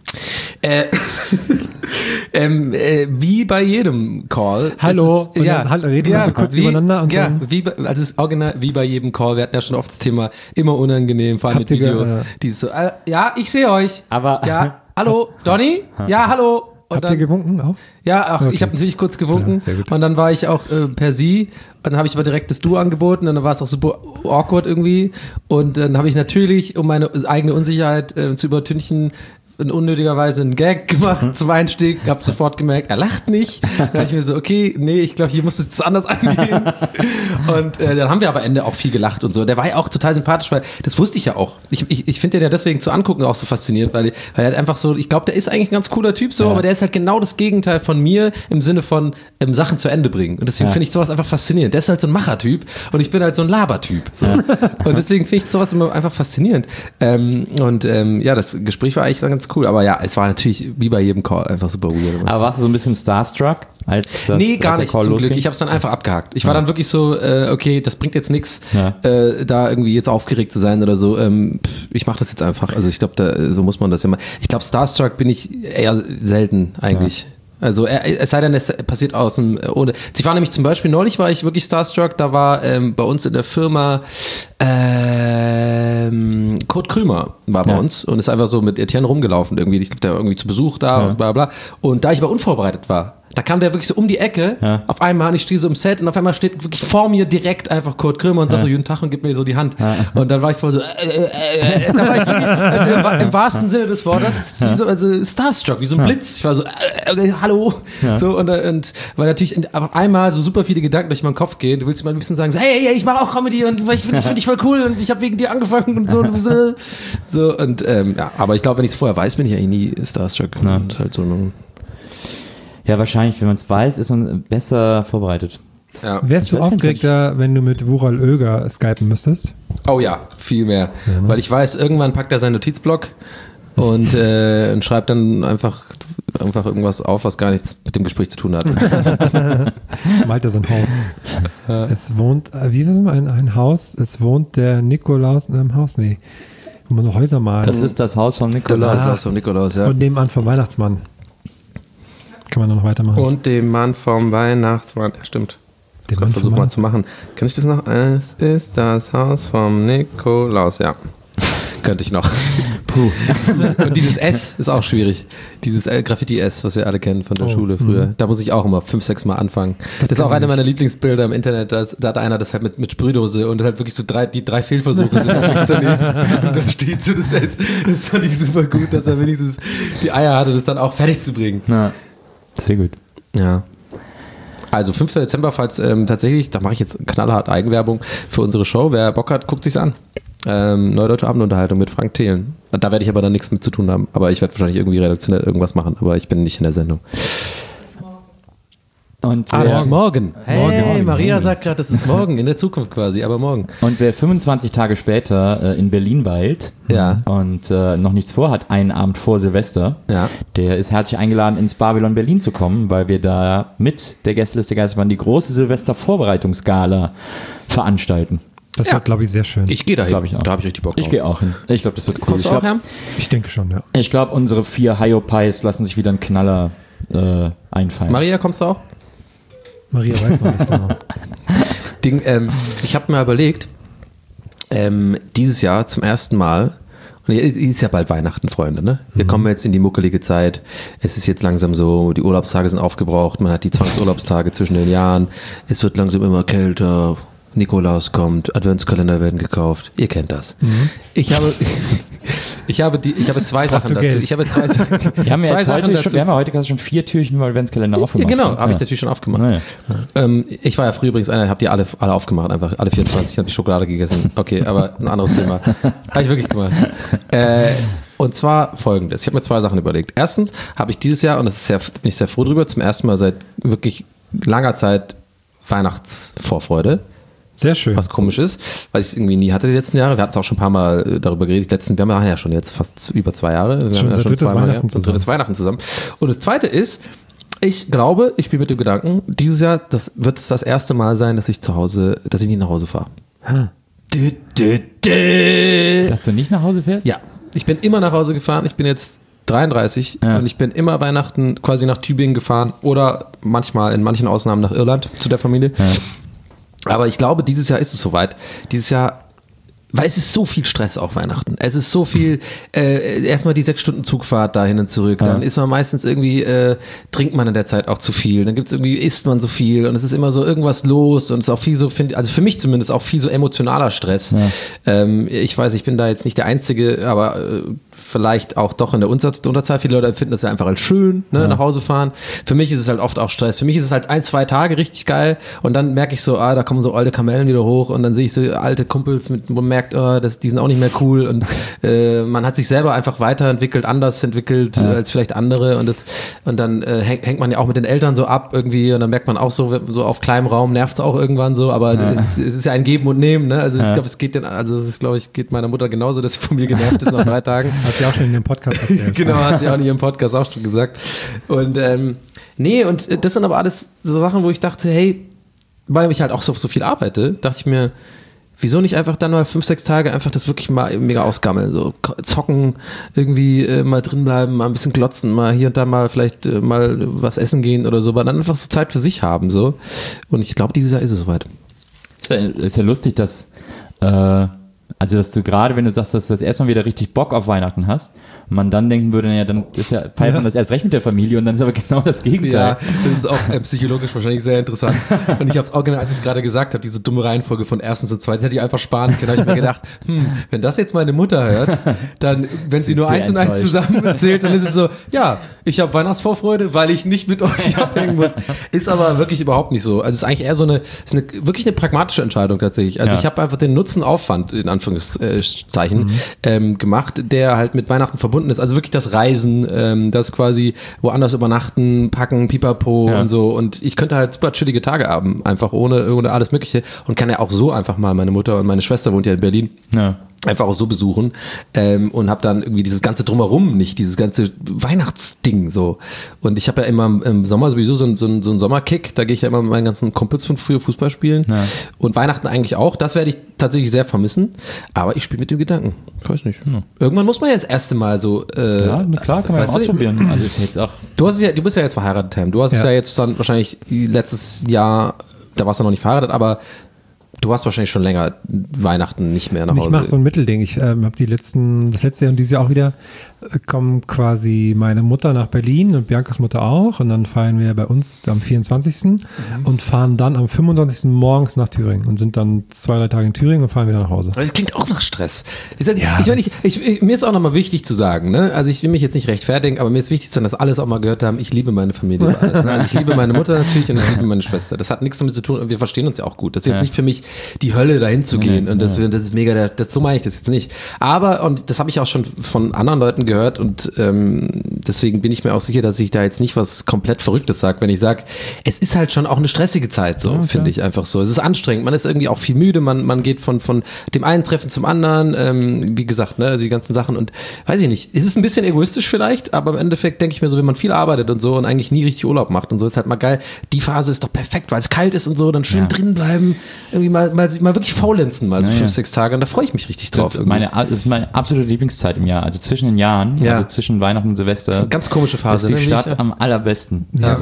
Wie bei jedem Call. Hallo, reden wir kurz übereinander. Und ja, also es ist original wie bei jedem Call. Wir hatten ja schon oft das Thema immer unangenehm, vor allem mit Video. Dieses so, ja, ich sehe euch. Aber ja, hallo, Donny? Ja, hallo. Und Habt ihr gewunken auch? Ja, Okay. ich habe natürlich kurz gewunken. Ja, sehr gut. Und dann war ich auch per Sie. Und dann habe ich aber direkt das Du angeboten. Und dann war es auch super awkward irgendwie. Und dann habe ich natürlich, um meine eigene Unsicherheit zu übertünchen, unnötigerweise einen Gag gemacht zum Einstieg, hab sofort gemerkt, er lacht nicht. Dann dachte ich mir so, okay, nee, ich glaube, hier muss es anders angehen. Und dann haben wir aber am Ende auch viel gelacht und so. Der war ja auch total sympathisch, weil das wusste ich ja auch. Ich finde den ja deswegen zu angucken auch so faszinierend, weil er halt einfach so, ich glaube, der ist eigentlich ein ganz cooler Typ so, aber der ist halt genau das Gegenteil von mir im Sinne von Sachen zu Ende bringen. Und deswegen finde ich sowas einfach faszinierend. Der ist halt so ein Machertyp und ich bin halt so ein Labertyp. So. Und deswegen finde ich sowas immer einfach faszinierend. Ja, das Gespräch war eigentlich ganz cool, aber ja, es war natürlich wie bei jedem Call einfach super weird. Aber warst du so ein bisschen starstruck? Nee, gar nicht, zum Glück. Ich habe es dann einfach abgehakt. Ich war dann wirklich so, okay, das bringt jetzt nichts, da irgendwie jetzt aufgeregt zu sein oder so. Ich mache das jetzt einfach. Also ich glaube, so muss man das ja mal. Ich glaube, starstruck bin ich eher selten eigentlich. Also es sei denn, es passiert aus dem ohne. Ich war nämlich zum Beispiel, neulich war ich wirklich starstruck, da war bei uns in der Firma Kurt Krümer war bei uns und ist einfach so mit Etienne rumgelaufen irgendwie. Ich glaube, der war irgendwie zu Besuch da und bla bla. Und da ich aber unvorbereitet war, da kam der wirklich so um die Ecke, auf einmal, und ich stehe so im Set und auf einmal steht wirklich vor mir direkt einfach Kurt Krümer und sagt so, guten Tag und gibt mir so die Hand. Und dann war ich voll so, da war ich wirklich, also im wahrsten Sinne des Wortes, wie so, also starstruck, wie so ein Blitz. Ich war so, hallo. So, und weil natürlich auf einmal so super viele Gedanken durch meinen Kopf gehen. Du willst mal ein bisschen sagen, so, hey, ich mache auch Comedy und ich finde dich voll cool und ich habe wegen dir angefangen und so. Aber ich glaube, wenn ich es vorher weiß, bin ich eigentlich nie starstruck. Und halt so Ja, wahrscheinlich, wenn man es weiß, ist man besser vorbereitet. Ja. Wärst du aufgeregter, wenn du mit Wural Oeger skypen müsstest? Oh ja, viel mehr. Weil ich weiß, irgendwann packt er seinen Notizblock und schreibt dann einfach irgendwas auf, was gar nichts mit dem Gespräch zu tun hat. Malt er so ein Haus. Es wohnt, wie ist es ein Haus? Es wohnt der Nikolaus in einem Haus? Nee, wo man so Häuser malt. Das ist das Haus von Nikolaus. Das ist das Haus von Nikolaus, ja. Und nebenan vom Weihnachtsmann. Kann man dann noch weitermachen. Und dem Mann vom Weihnachtsmann. Ja, stimmt. Den Mann Versuch vom mal zu machen. Kann ich das noch? Es ist das Haus vom Nikolaus, ja. Könnte ich noch. Puh. Und dieses S ist auch schwierig. Dieses Graffiti-S, was wir alle kennen von der Schule früher. Da muss ich auch immer 5-6 Mal anfangen. Das ist auch eine meiner Lieblingsbilder im Internet. Da hat einer das halt mit Sprühdose und das halt wirklich so die drei Fehlversuche sind noch nichts daneben. Und dann steht so das S. Das fand ich super gut, dass er wenigstens die Eier hatte, das dann auch fertig zu bringen. Ja, sehr gut. Ja. Also 5. Dezember, falls tatsächlich, da mache ich jetzt knallhart Eigenwerbung für unsere Show. Wer Bock hat, guckt sich's an. Neue Deutsche Abendunterhaltung mit Frank Thelen. Da werde ich aber dann nichts mit zu tun haben. Aber ich werde wahrscheinlich irgendwie redaktionell irgendwas machen. Aber ich bin nicht in der Sendung. Und das ist morgen. Hey, morgen. Maria sagt gerade, das ist morgen, in der Zukunft quasi, aber morgen. Und wer 25 Tage später in Berlin weilt und noch nichts vorhat, einen Abend vor Silvester, der ist herzlich eingeladen, ins Babylon Berlin zu kommen, weil wir da mit der Gästeliste Geisterbahn die große Silvester-Vorbereitungsgala veranstalten. Das wird, glaube ich, sehr schön. Ich gehe da glaube ich auch. Da habe ich richtig Bock drauf. Ich gehe auch hin. Ich glaube, das wird cool. Kommst du auch her? Ich denke schon, ja. Ich glaube, unsere 4 Hyopies lassen sich wieder einen Knaller einfallen. Maria, kommst du auch? Maria weiß noch nicht genau. Ich habe mir überlegt, dieses Jahr zum ersten Mal, und es ist ja bald Weihnachten, Freunde, ne? Wir kommen jetzt in die muckelige Zeit. Es ist jetzt langsam so, die Urlaubstage sind aufgebraucht, man hat die Zwangsurlaubstage zwischen den Jahren. Es wird langsam immer kälter. Nikolaus kommt, Adventskalender werden gekauft. Ihr kennt das. Ich habe zwei Sachen dazu. Ich habe zwei Sachen. Wir haben ja heute quasi schon 4 Türchen Adventskalender aufgemacht. Ja, genau, habe ich natürlich schon aufgemacht. Ja. Ich war ja früher übrigens einer, habe die alle aufgemacht, einfach alle 24. Ich habe die Schokolade gegessen. Okay, aber ein anderes Thema. Habe ich wirklich gemacht. Und zwar Folgendes. Ich habe mir 2 Sachen überlegt. Erstens habe ich dieses Jahr, und das bin ich sehr froh drüber, zum ersten Mal seit wirklich langer Zeit Weihnachtsvorfreude. Sehr schön. Was komisch ist, weil ich es irgendwie nie hatte die letzten Jahre. Wir hatten es auch schon ein paar Mal darüber geredet. Wir haben ja schon jetzt fast über 2 Jahre. Wir schon haben unser drittes Weihnachten zusammen. Und das Zweite ist, ich glaube, ich spiele mit dem Gedanken, dieses Jahr wird es das erste Mal sein, dass ich nie nach Hause fahre. Dass du nicht nach Hause fährst? Ja, ich bin immer nach Hause gefahren. Ich bin jetzt 33 und ich bin immer Weihnachten quasi nach Tübingen gefahren oder manchmal in manchen Ausnahmen nach Irland zu der Familie. Ja. Aber ich glaube, dieses Jahr ist es soweit. Dieses Jahr weil es ist so viel Stress auch Weihnachten. Es ist so viel, erstmal die 6 Stunden Zugfahrt dahin und zurück, dann ist man meistens irgendwie, trinkt man in der Zeit auch zu viel, dann gibt's irgendwie, isst man so viel und es ist immer so irgendwas los und es ist auch viel so, also für mich zumindest auch viel so emotionaler Stress. Ja. Ich weiß, ich bin da jetzt nicht der Einzige, aber vielleicht auch doch in der Unterzahl. Viele Leute empfinden das ja einfach als schön, ne, nach Hause fahren. Für mich ist es halt oft auch Stress. Für mich ist es halt 1-2 Tage richtig geil und dann merke ich so, da kommen so alte Kamellen wieder hoch und dann sehe ich so alte Kumpels, man merkt, die sind auch nicht mehr cool und man hat sich selber einfach weiterentwickelt, anders entwickelt als vielleicht andere und dann hängt man ja auch mit den Eltern so ab irgendwie und dann merkt man auch so auf kleinem Raum nervt es auch irgendwann so, aber es ist ja ein Geben und Nehmen, ne? Also ich glaube, es geht meiner Mutter genauso, dass sie von mir genervt ist nach 3 Tagen. Hat sie auch schon in dem Podcast erzählt. Genau, hat sie auch in ihrem Podcast auch schon gesagt. Und und das sind aber alles so Sachen, wo ich dachte, hey, weil ich halt auch so viel arbeite, dachte ich mir, wieso nicht einfach dann mal 5-6 Tage einfach das wirklich mal mega ausgammeln, so zocken, irgendwie mal drin bleiben, mal ein bisschen glotzen, mal hier und da mal vielleicht mal was essen gehen oder so, aber dann einfach so Zeit für sich haben, so. Und ich glaube, dieses Jahr ist es soweit. Ist ja lustig, dass dass du gerade, wenn du sagst, dass du das erstmal wieder richtig Bock auf Weihnachten hast, man dann denken würde, naja, dann feiert man das erst recht mit der Familie und dann ist aber genau das Gegenteil. Ja, das ist auch psychologisch wahrscheinlich sehr interessant. Und ich habe es auch genau, als ich es gerade gesagt habe, diese dumme Reihenfolge von erstens und zweitens, hätte ich einfach sparen können. Da habe ich mir gedacht, wenn das jetzt meine Mutter hört, dann, wenn sie nur 1 und 1 zusammen erzählt, dann ist es so, ja, ich habe Weihnachtsvorfreude, weil ich nicht mit euch abhängen muss. Ist aber wirklich überhaupt nicht so. Also es ist eigentlich eher wirklich eine pragmatische Entscheidung tatsächlich. Also ich habe einfach den Nutzen-Aufwand, in Anführungszeichen, gemacht, der halt mit Weihnachten verbunden ist. Also wirklich das Reisen, das quasi woanders übernachten, packen, pipapo und so. Und ich könnte halt super chillige Tage haben, einfach ohne alles Mögliche. Und kann ja auch so einfach mal, meine Mutter und meine Schwester wohnt ja in Berlin, einfach auch so besuchen und habe dann irgendwie dieses ganze Drumherum nicht, dieses ganze Weihnachtsding so. Und ich habe ja immer im Sommer sowieso so einen Sommerkick, da gehe ich ja immer mit meinen ganzen Kumpels von früher Fußball spielen und Weihnachten eigentlich auch, das werde ich tatsächlich sehr vermissen, aber ich spiele mit dem Gedanken, ich weiß nicht. Irgendwann muss man ja das erste Mal so klar, kann man ja ausprobieren. Also ist jetzt auch. Du bist ja jetzt verheiratet, Tam. Du hast es ja jetzt dann wahrscheinlich letztes Jahr, da warst du noch nicht verheiratet, aber du hast wahrscheinlich schon länger Weihnachten nicht mehr nach Hause. Ich mache so ein Mittelding. Ich habe das letzte Jahr und dieses Jahr auch wieder, kommen quasi meine Mutter nach Berlin und Biancas Mutter auch und dann feiern wir bei uns am 24. und fahren dann am 25. morgens nach Thüringen und sind dann 2-3 Tage in Thüringen und fahren wieder nach Hause. Das klingt auch nach Stress. Mir ist auch nochmal wichtig zu sagen, ne? Also ich will mich jetzt nicht rechtfertigen, aber mir ist wichtig zu sagen, dass alles auch mal gehört haben, ich liebe meine Familie über alles. Ne? Also ich liebe meine Mutter natürlich und ich liebe meine Schwester. Das hat nichts damit zu tun und wir verstehen uns ja auch gut. Das ist jetzt nicht für mich die Hölle, dahin zu gehen und das ist mega, so meine ich das jetzt nicht. Aber, und das habe ich auch schon von anderen Leuten gehört und deswegen bin ich mir auch sicher, dass ich da jetzt nicht was komplett Verrücktes sage, wenn ich sage, es ist halt schon auch eine stressige Zeit, so finde ich einfach so. Es ist anstrengend, man ist irgendwie auch viel müde, man geht von dem einen Treffen zum anderen, wie gesagt, ne, die ganzen Sachen und weiß ich nicht, es ist ein bisschen egoistisch vielleicht, aber im Endeffekt denke ich mir so, wenn man viel arbeitet und so und eigentlich nie richtig Urlaub macht und so, ist halt mal geil, die Phase ist doch perfekt, weil es kalt ist und so, dann schön drin bleiben, irgendwie mal wirklich faulenzen, mal so 5-6 Tage und da freue ich mich richtig drauf. Das ist meine absolute Lieblingszeit im Jahr, also zwischen den Jahren, also zwischen Weihnachten und Silvester. Das ist eine ganz komische Phase. Ist die Stadt am allerbesten. Ja,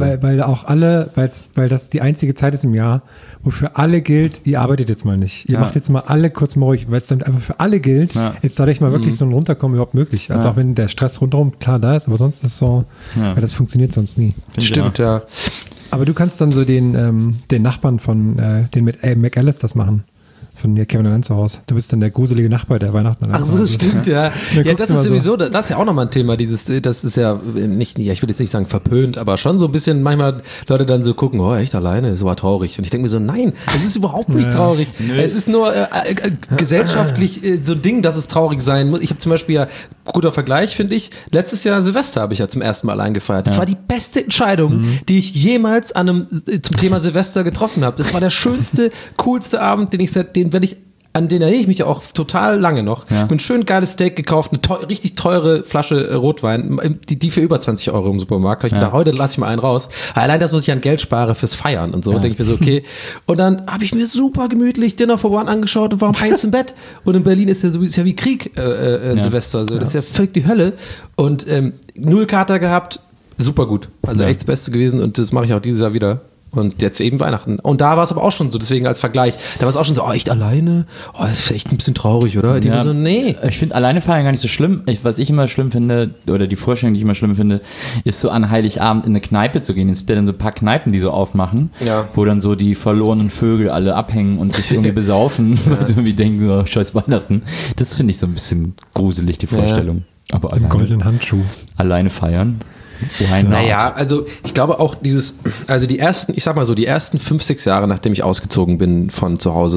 weil das die einzige Zeit ist im Jahr, wofür alle gilt, ihr arbeitet jetzt mal nicht. Ihr macht jetzt mal alle kurz mal ruhig, weil es damit einfach für alle gilt, ist dadurch mal wirklich so ein Runterkommen überhaupt möglich. Also auch wenn der Stress rundherum klar da ist, aber sonst ist es so, weil das funktioniert sonst nie. Stimmt, ja. Aber du kannst dann so den Nachbarn von den mit McAllis das machen. Von Kevin allein zu Hause. Du bist dann der gruselige Nachbar, der Weihnachten allein zu Hause ist. Ach so, stimmt, ja. Ja, das ist sowieso, das ist ja auch nochmal ein Thema, das ist ja nicht, ich will jetzt nicht sagen verpönt, aber schon so ein bisschen manchmal Leute dann so gucken, oh, echt alleine, so war traurig. Und ich denke mir so, nein, es ist überhaupt nicht traurig. Es ist nur gesellschaftlich so ein Ding, dass es traurig sein muss. Ich habe zum Beispiel ja, guter Vergleich, finde ich, letztes Jahr Silvester habe ich ja zum ersten Mal allein gefeiert. Das war die beste Entscheidung, die ich jemals zum Thema Silvester getroffen habe. Das war der schönste, coolste Abend, an den erinnere ich mich auch total lange noch. Ja. Ein schön geiles Steak gekauft, eine richtig teure Flasche Rotwein, die für über 20 Euro im Supermarkt. Ich dachte, heute lasse ich mal einen raus. Allein das, was ich an Geld spare fürs Feiern und so, denke ich mir so, okay. Und dann habe ich mir super gemütlich Dinner for One angeschaut und war um 1 im Bett. Und in Berlin ist ja wie Krieg Silvester. So. Das ist ja völlig die Hölle. Und 0 Kater gehabt, super gut. Also echt das Beste gewesen und das mache ich auch dieses Jahr wieder. Und jetzt eben Weihnachten. Und da war es aber auch schon so, deswegen als Vergleich, da war es auch schon so, echt alleine? Oh, das ist echt ein bisschen traurig, oder? Die so, nee. Ich finde alleine feiern gar nicht so schlimm. Was ich immer schlimm finde, oder die Vorstellung, die ich immer schlimm finde, ist so an Heiligabend in eine Kneipe zu gehen. Es gibt ja dann so ein paar Kneipen, die so aufmachen, wo dann so die verlorenen Vögel alle abhängen und sich irgendwie besaufen, weil sie irgendwie denken, oh, scheiß Weihnachten. Das finde ich so ein bisschen gruselig, die Vorstellung. Aber Im goldenen Handschuh. Alleine feiern. Naja, also ich glaube auch die ersten 5, 6 Jahre, nachdem ich ausgezogen bin von zu Hause,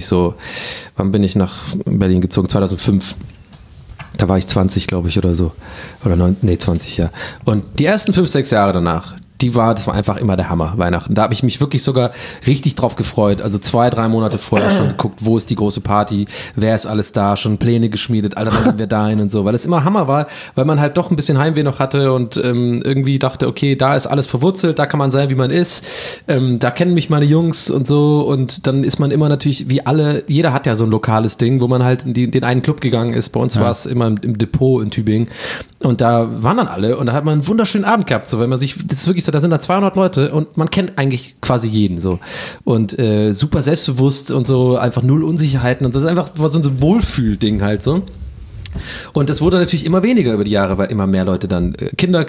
wann bin ich nach Berlin gezogen? 2005. Da war ich 20, glaube ich, oder so. Oder 20, ja. Und die ersten 5, 6 Jahre danach, das war einfach immer der Hammer, Weihnachten. Da habe ich mich wirklich sogar richtig drauf gefreut. Also 2, 3 Monate vorher schon geguckt, wo ist die große Party, wer ist alles da, schon Pläne geschmiedet, Alter, wann gehen wir da hin und so. Weil es immer Hammer war, weil man halt doch ein bisschen Heimweh noch hatte und irgendwie dachte, okay, da ist alles verwurzelt, da kann man sein, wie man ist. Da kennen mich meine Jungs und so. Und dann ist man immer natürlich, wie alle, jeder hat ja so ein lokales Ding, wo man halt in den einen Club gegangen ist. Bei uns war es immer im Depot in Tübingen. Und da waren dann alle und da hat man einen wunderschönen Abend gehabt, so, wenn man sich, das ist wirklich so, da sind da 200 Leute und man kennt eigentlich quasi jeden, so. Und super selbstbewusst und so, einfach null Unsicherheiten und das ist einfach so ein Wohlfühlding halt so. Und das wurde natürlich immer weniger über die Jahre, weil immer mehr Leute dann Kinder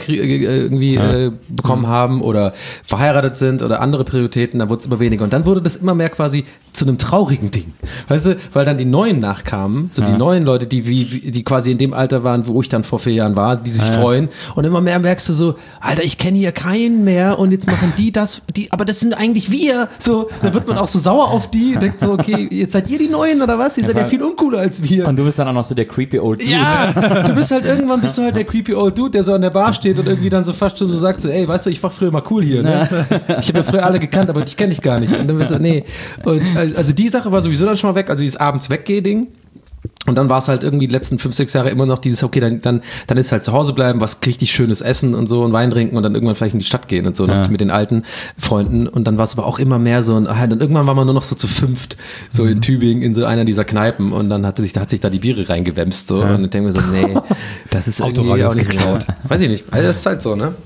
bekommen haben oder verheiratet sind oder andere Prioritäten, dann wurde es immer weniger. Und dann wurde das immer mehr quasi zu einem traurigen Ding. Weißt du, weil dann die Neuen nachkamen, so die neuen Leute, die quasi in dem Alter waren, wo ich dann vor 4 Jahren war, die sich freuen. Und immer mehr merkst du so, Alter, ich kenne hier keinen mehr und jetzt machen die das, aber das sind eigentlich wir. So, dann wird man auch so sauer auf die, denkt so, okay, jetzt seid ihr die Neuen oder was? Ihr seid ja viel uncooler als wir. Und du bist dann auch noch so der creepy Old Dude. Ja, du bist halt irgendwann der creepy Old Dude, der so an der Bar steht und irgendwie dann so fast schon so sagt, so, ey, weißt du, ich war früher mal cool hier, ne? Ich habe ja früher alle gekannt, aber dich kenne ich gar nicht. Und dann bist du, nee. Und also die Sache war sowieso dann schon mal weg, also dieses Abends-Weggeh-Ding. Und dann war es halt irgendwie die letzten 5, 6 Jahre immer noch dieses, okay, dann ist halt zu Hause bleiben, was richtig schönes Essen und so und Wein trinken und dann irgendwann vielleicht in die Stadt gehen und so, noch mit den alten Freunden. Und dann war es aber auch immer mehr so, und dann irgendwann war man nur noch so zu 5, so in Tübingen, in so einer dieser Kneipen und dann hat sich da die Biere reingewämst, so. Und dann denken wir so, nee, das ist irgendwie auch nicht geklaut. Weiß ich nicht, also das ist halt so, ne?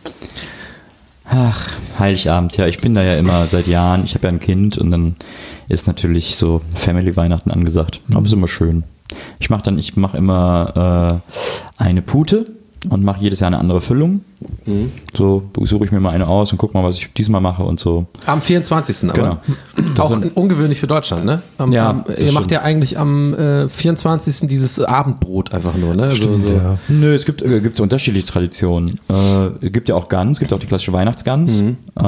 Ach, Heiligabend, ja, ich bin da ja immer seit Jahren, ich habe ja ein Kind und dann ist natürlich so Family-Weihnachten angesagt, aber ist immer schön. Ich mache immer eine Pute und mache jedes Jahr eine andere Füllung. So suche ich mir mal eine aus und guck mal, was ich diesmal mache und so. Am 24. Genau. Auch ungewöhnlich für Deutschland, ne? Ihr macht ja eigentlich am 24. dieses Abendbrot einfach nur, ne? Stimmt, ja. Nö, es gibt so unterschiedliche Traditionen. Es gibt ja auch Gans, es gibt auch die klassische Weihnachtsgans.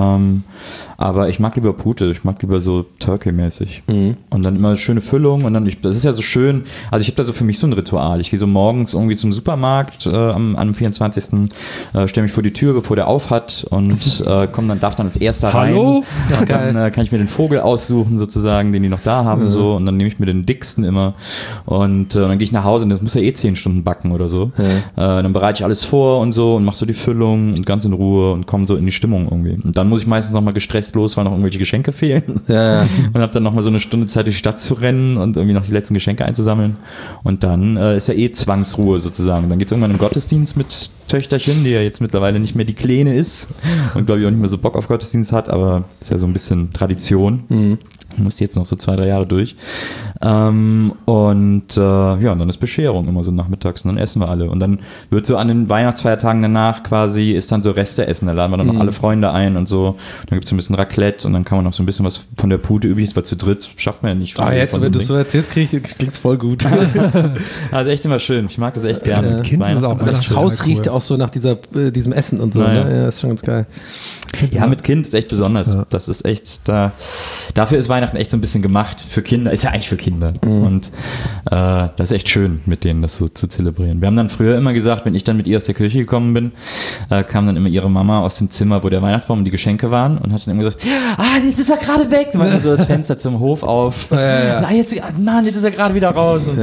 Aber ich mag lieber Pute, ich mag lieber so Turkey-mäßig. Und dann immer eine schöne Füllung und dann, das ist ja so schön, also ich habe da so für mich so ein Ritual. Ich gehe so morgens irgendwie zum Supermarkt am 24. Stelle mich vor die Tür, bevor der auf hat und darf dann als erster rein. Hallo? Und dann kann ich mir den Vogel aussuchen sozusagen, den die noch da haben so und dann nehme ich mir den dicksten immer und dann gehe ich nach Hause und das muss ja 10 Stunden backen oder so. Dann bereite ich alles vor und so und mache so die Füllung und ganz in Ruhe und komme so in die Stimmung irgendwie. Und dann muss ich meistens nochmal gestresst los, weil noch irgendwelche Geschenke fehlen. Und habe dann nochmal so eine Stunde Zeit, durch die Stadt zu rennen und irgendwie noch die letzten Geschenke einzusammeln. Und dann ist ja Zwangsruhe sozusagen. Dann geht es irgendwann im Gottesdienst mit Töchterchen, die ja jetzt mittlerweile nicht mehr die Kleine ist und glaube ich auch nicht mehr so Bock auf Gottesdienst hat, aber ist ja so ein bisschen Tradition. Muss jetzt noch so 2, 3 Jahre durch. Und dann ist Bescherung immer so nachmittags und dann essen wir alle. Und dann wird so an den Weihnachtsfeiertagen danach quasi, ist dann so Reste-Essen. Da laden wir dann noch alle Freunde ein und so. Dann gibt es so ein bisschen Raclette und dann kann man noch so ein bisschen was von der Pute übrig ist, weil zu dritt schafft man ja nicht. Jetzt, wenn du es so erzählst, klingt es voll gut. Also echt immer schön. Ich mag das echt gerne. Mit Kind ist es auch das Haus riecht auch so nach diesem Essen und so. Naja. Ne? Ja, das ist schon ganz geil. Ja, mit Kind ist echt besonders. Ja. Das ist echt, dafür ist Weihnachten echt so ein bisschen gemacht. Für Kinder, ist ja eigentlich für Kinder. Und das ist echt schön, mit denen das so zu zelebrieren. Wir haben dann früher immer gesagt, wenn ich dann mit ihr aus der Kirche gekommen bin, kam dann immer ihre Mama aus dem Zimmer, wo der Weihnachtsbaum und die Geschenke waren und hat dann immer gesagt, jetzt ist er gerade weg. Dann war so das Fenster zum Hof auf. Jetzt ist er gerade wieder raus. Und so.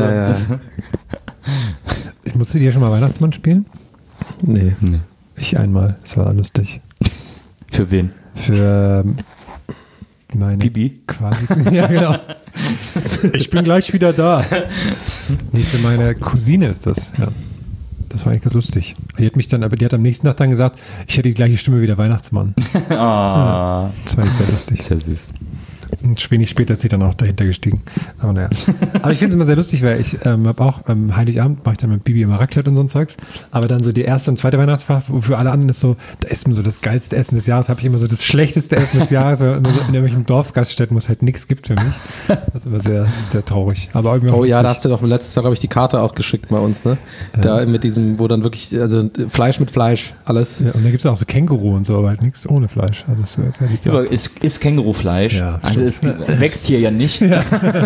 Ich musste dir schon mal Weihnachtsmann spielen? Nee. Ich einmal. Das war lustig. Für wen? Für meine Bibi? Quasi. Ja, genau. Ich bin gleich wieder da. Nee, für meine Cousine ist das, ja. Das war eigentlich ganz lustig. Die hat am nächsten Tag dann gesagt, ich hätte die gleiche Stimme wie der Weihnachtsmann. Ja, das war nicht sehr lustig. Sehr süß. Und wenig später ist sie dann auch dahinter gestiegen. Aber naja. Aber ich finde es immer sehr lustig, weil ich habe auch Heiligabend mache ich dann mit Bibi immer Raclette und so ein Zeugs. Aber dann so die erste und zweite Weihnachtsfeier, wo für alle anderen ist so, da ist immer so das geilste Essen des Jahres, habe ich immer so das schlechteste Essen des Jahres, weil immer so in irgendwelchen Dorfgaststätten, wo es halt nichts gibt für mich. Das ist immer sehr, sehr traurig. Aber irgendwie auch ja, da hast du doch letztes Jahr, glaube ich, die Karte auch geschickt bei uns, ne? Ja. Da mit diesem, wo dann wirklich, also Fleisch mit Fleisch, alles. Ja, und da gibt es auch so Känguru und so, aber halt nichts ohne Fleisch. Also aber ist Kängurufleisch? Ja, also es wächst hier ja nicht. Ja.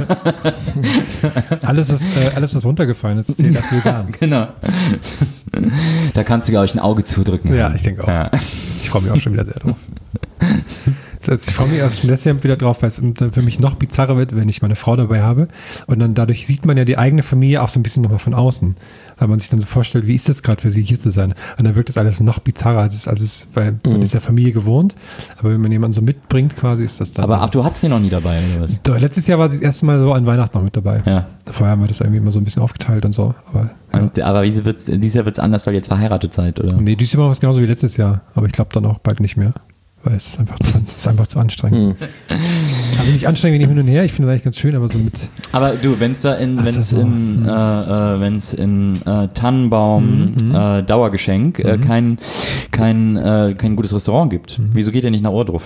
alles, was runtergefallen ist, zählt als vegan. Genau. Da kannst du, glaube ich, ein Auge zudrücken. Ja, ich denke auch. Ja. Ich freue mich auch schon wieder sehr drauf. Ich freue mich auch schon deshalb wieder drauf, weil es für mich noch bizarrer wird, wenn ich meine Frau dabei habe. Und dann dadurch sieht man ja die eigene Familie auch so ein bisschen nochmal von außen. Weil man sich dann so vorstellt, wie ist das gerade für sie, hier zu sein? Und dann wirkt das alles noch bizarrer, weil man ist ja Familie gewohnt. Aber wenn man jemanden so mitbringt, quasi ist das dann. Aber du hattest sie noch nie dabei, oder was? Doch, letztes Jahr war sie das erste Mal so an Weihnachten noch mit dabei. Ja. Vorher haben wir das irgendwie immer so ein bisschen aufgeteilt und so. Aber dieses Jahr wird es anders, weil ihr jetzt verheiratet seid, oder? Nee, dieses Jahr war es genauso wie letztes Jahr. Aber ich glaube dann auch bald nicht mehr. Weil es ist einfach zu anstrengend. Also nicht anstrengend wie hin und her, ich finde es eigentlich ganz schön, aber so mit. Aber du, wenn es in Tannenbaum Dauergeschenk kein gutes Restaurant gibt, wieso geht ihr nicht nach Ohrdruf?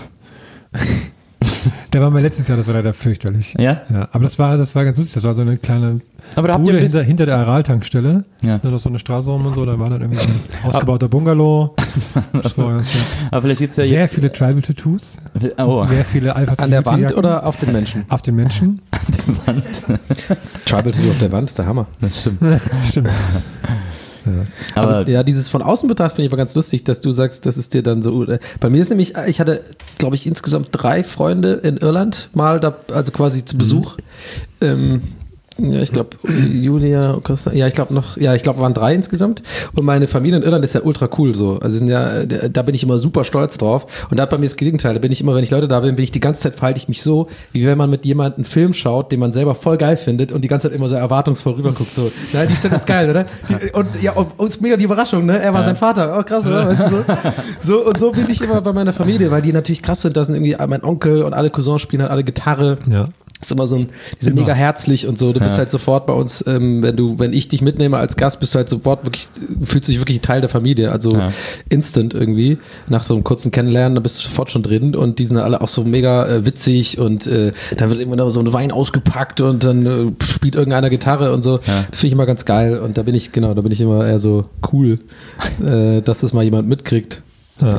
Da waren wir letztes Jahr, das war leider fürchterlich. Ja? Ja, aber das war ganz lustig, das war so eine kleine Bude hinter der Aral-Tankstelle. Ja. Da noch so eine Straße rum und so, da war dann irgendwie so ein ausgebauter Bungalow. Aber vielleicht gibt es ja sehr viele Tribal-Tattoos. Oh. Sehr viele Alpha An der Wand oder auf den Menschen? Auf den Menschen. An der Wand. Tribal-Tattoo auf der Wand ist der Hammer. Das stimmt. Stimmt. Ja. Aber ja, dieses von außen betrachtet finde ich aber ganz lustig, dass du sagst, das ist dir dann so. Bei mir ist nämlich, ich hatte, glaube ich, insgesamt 3 Freunde in Irland mal, also quasi zu Besuch. Ja, ich glaube, Julia, Costa, ich glaube, waren 3 insgesamt. Und meine Familie in Irland ist ja ultra cool so. Also da bin ich immer super stolz drauf. Und da bei mir das Gegenteil. Da bin ich immer, wenn ich Leute da bin ich die ganze Zeit, verhalte ich mich so, wie wenn man mit jemandem einen Film schaut, den man selber voll geil findet und die ganze Zeit immer so erwartungsvoll rüberguckt. So, na, die Stelle ist geil, oder? Und ja, uns mega die Überraschung, ne? Er war sein Vater. Oh, krass, oder? Weißt du, so? Und so bin ich immer bei meiner Familie, weil die natürlich krass sind. Da sind irgendwie mein Onkel und alle Cousins spielen halt alle Gitarre. Ja. Ist immer so die sind mega herzlich und so. Du bist halt sofort bei uns, wenn ich dich mitnehme als Gast, bist du halt sofort wirklich, fühlst du dich wirklich Teil der Familie. Also instant irgendwie. Nach so einem kurzen Kennenlernen, da bist du sofort schon drin und die sind alle auch so mega witzig und dann wird irgendwann so ein Wein ausgepackt und dann spielt irgendeiner Gitarre und so. Ja. Das finde ich immer ganz geil und da bin ich immer eher so cool, dass das mal jemand mitkriegt. Ja.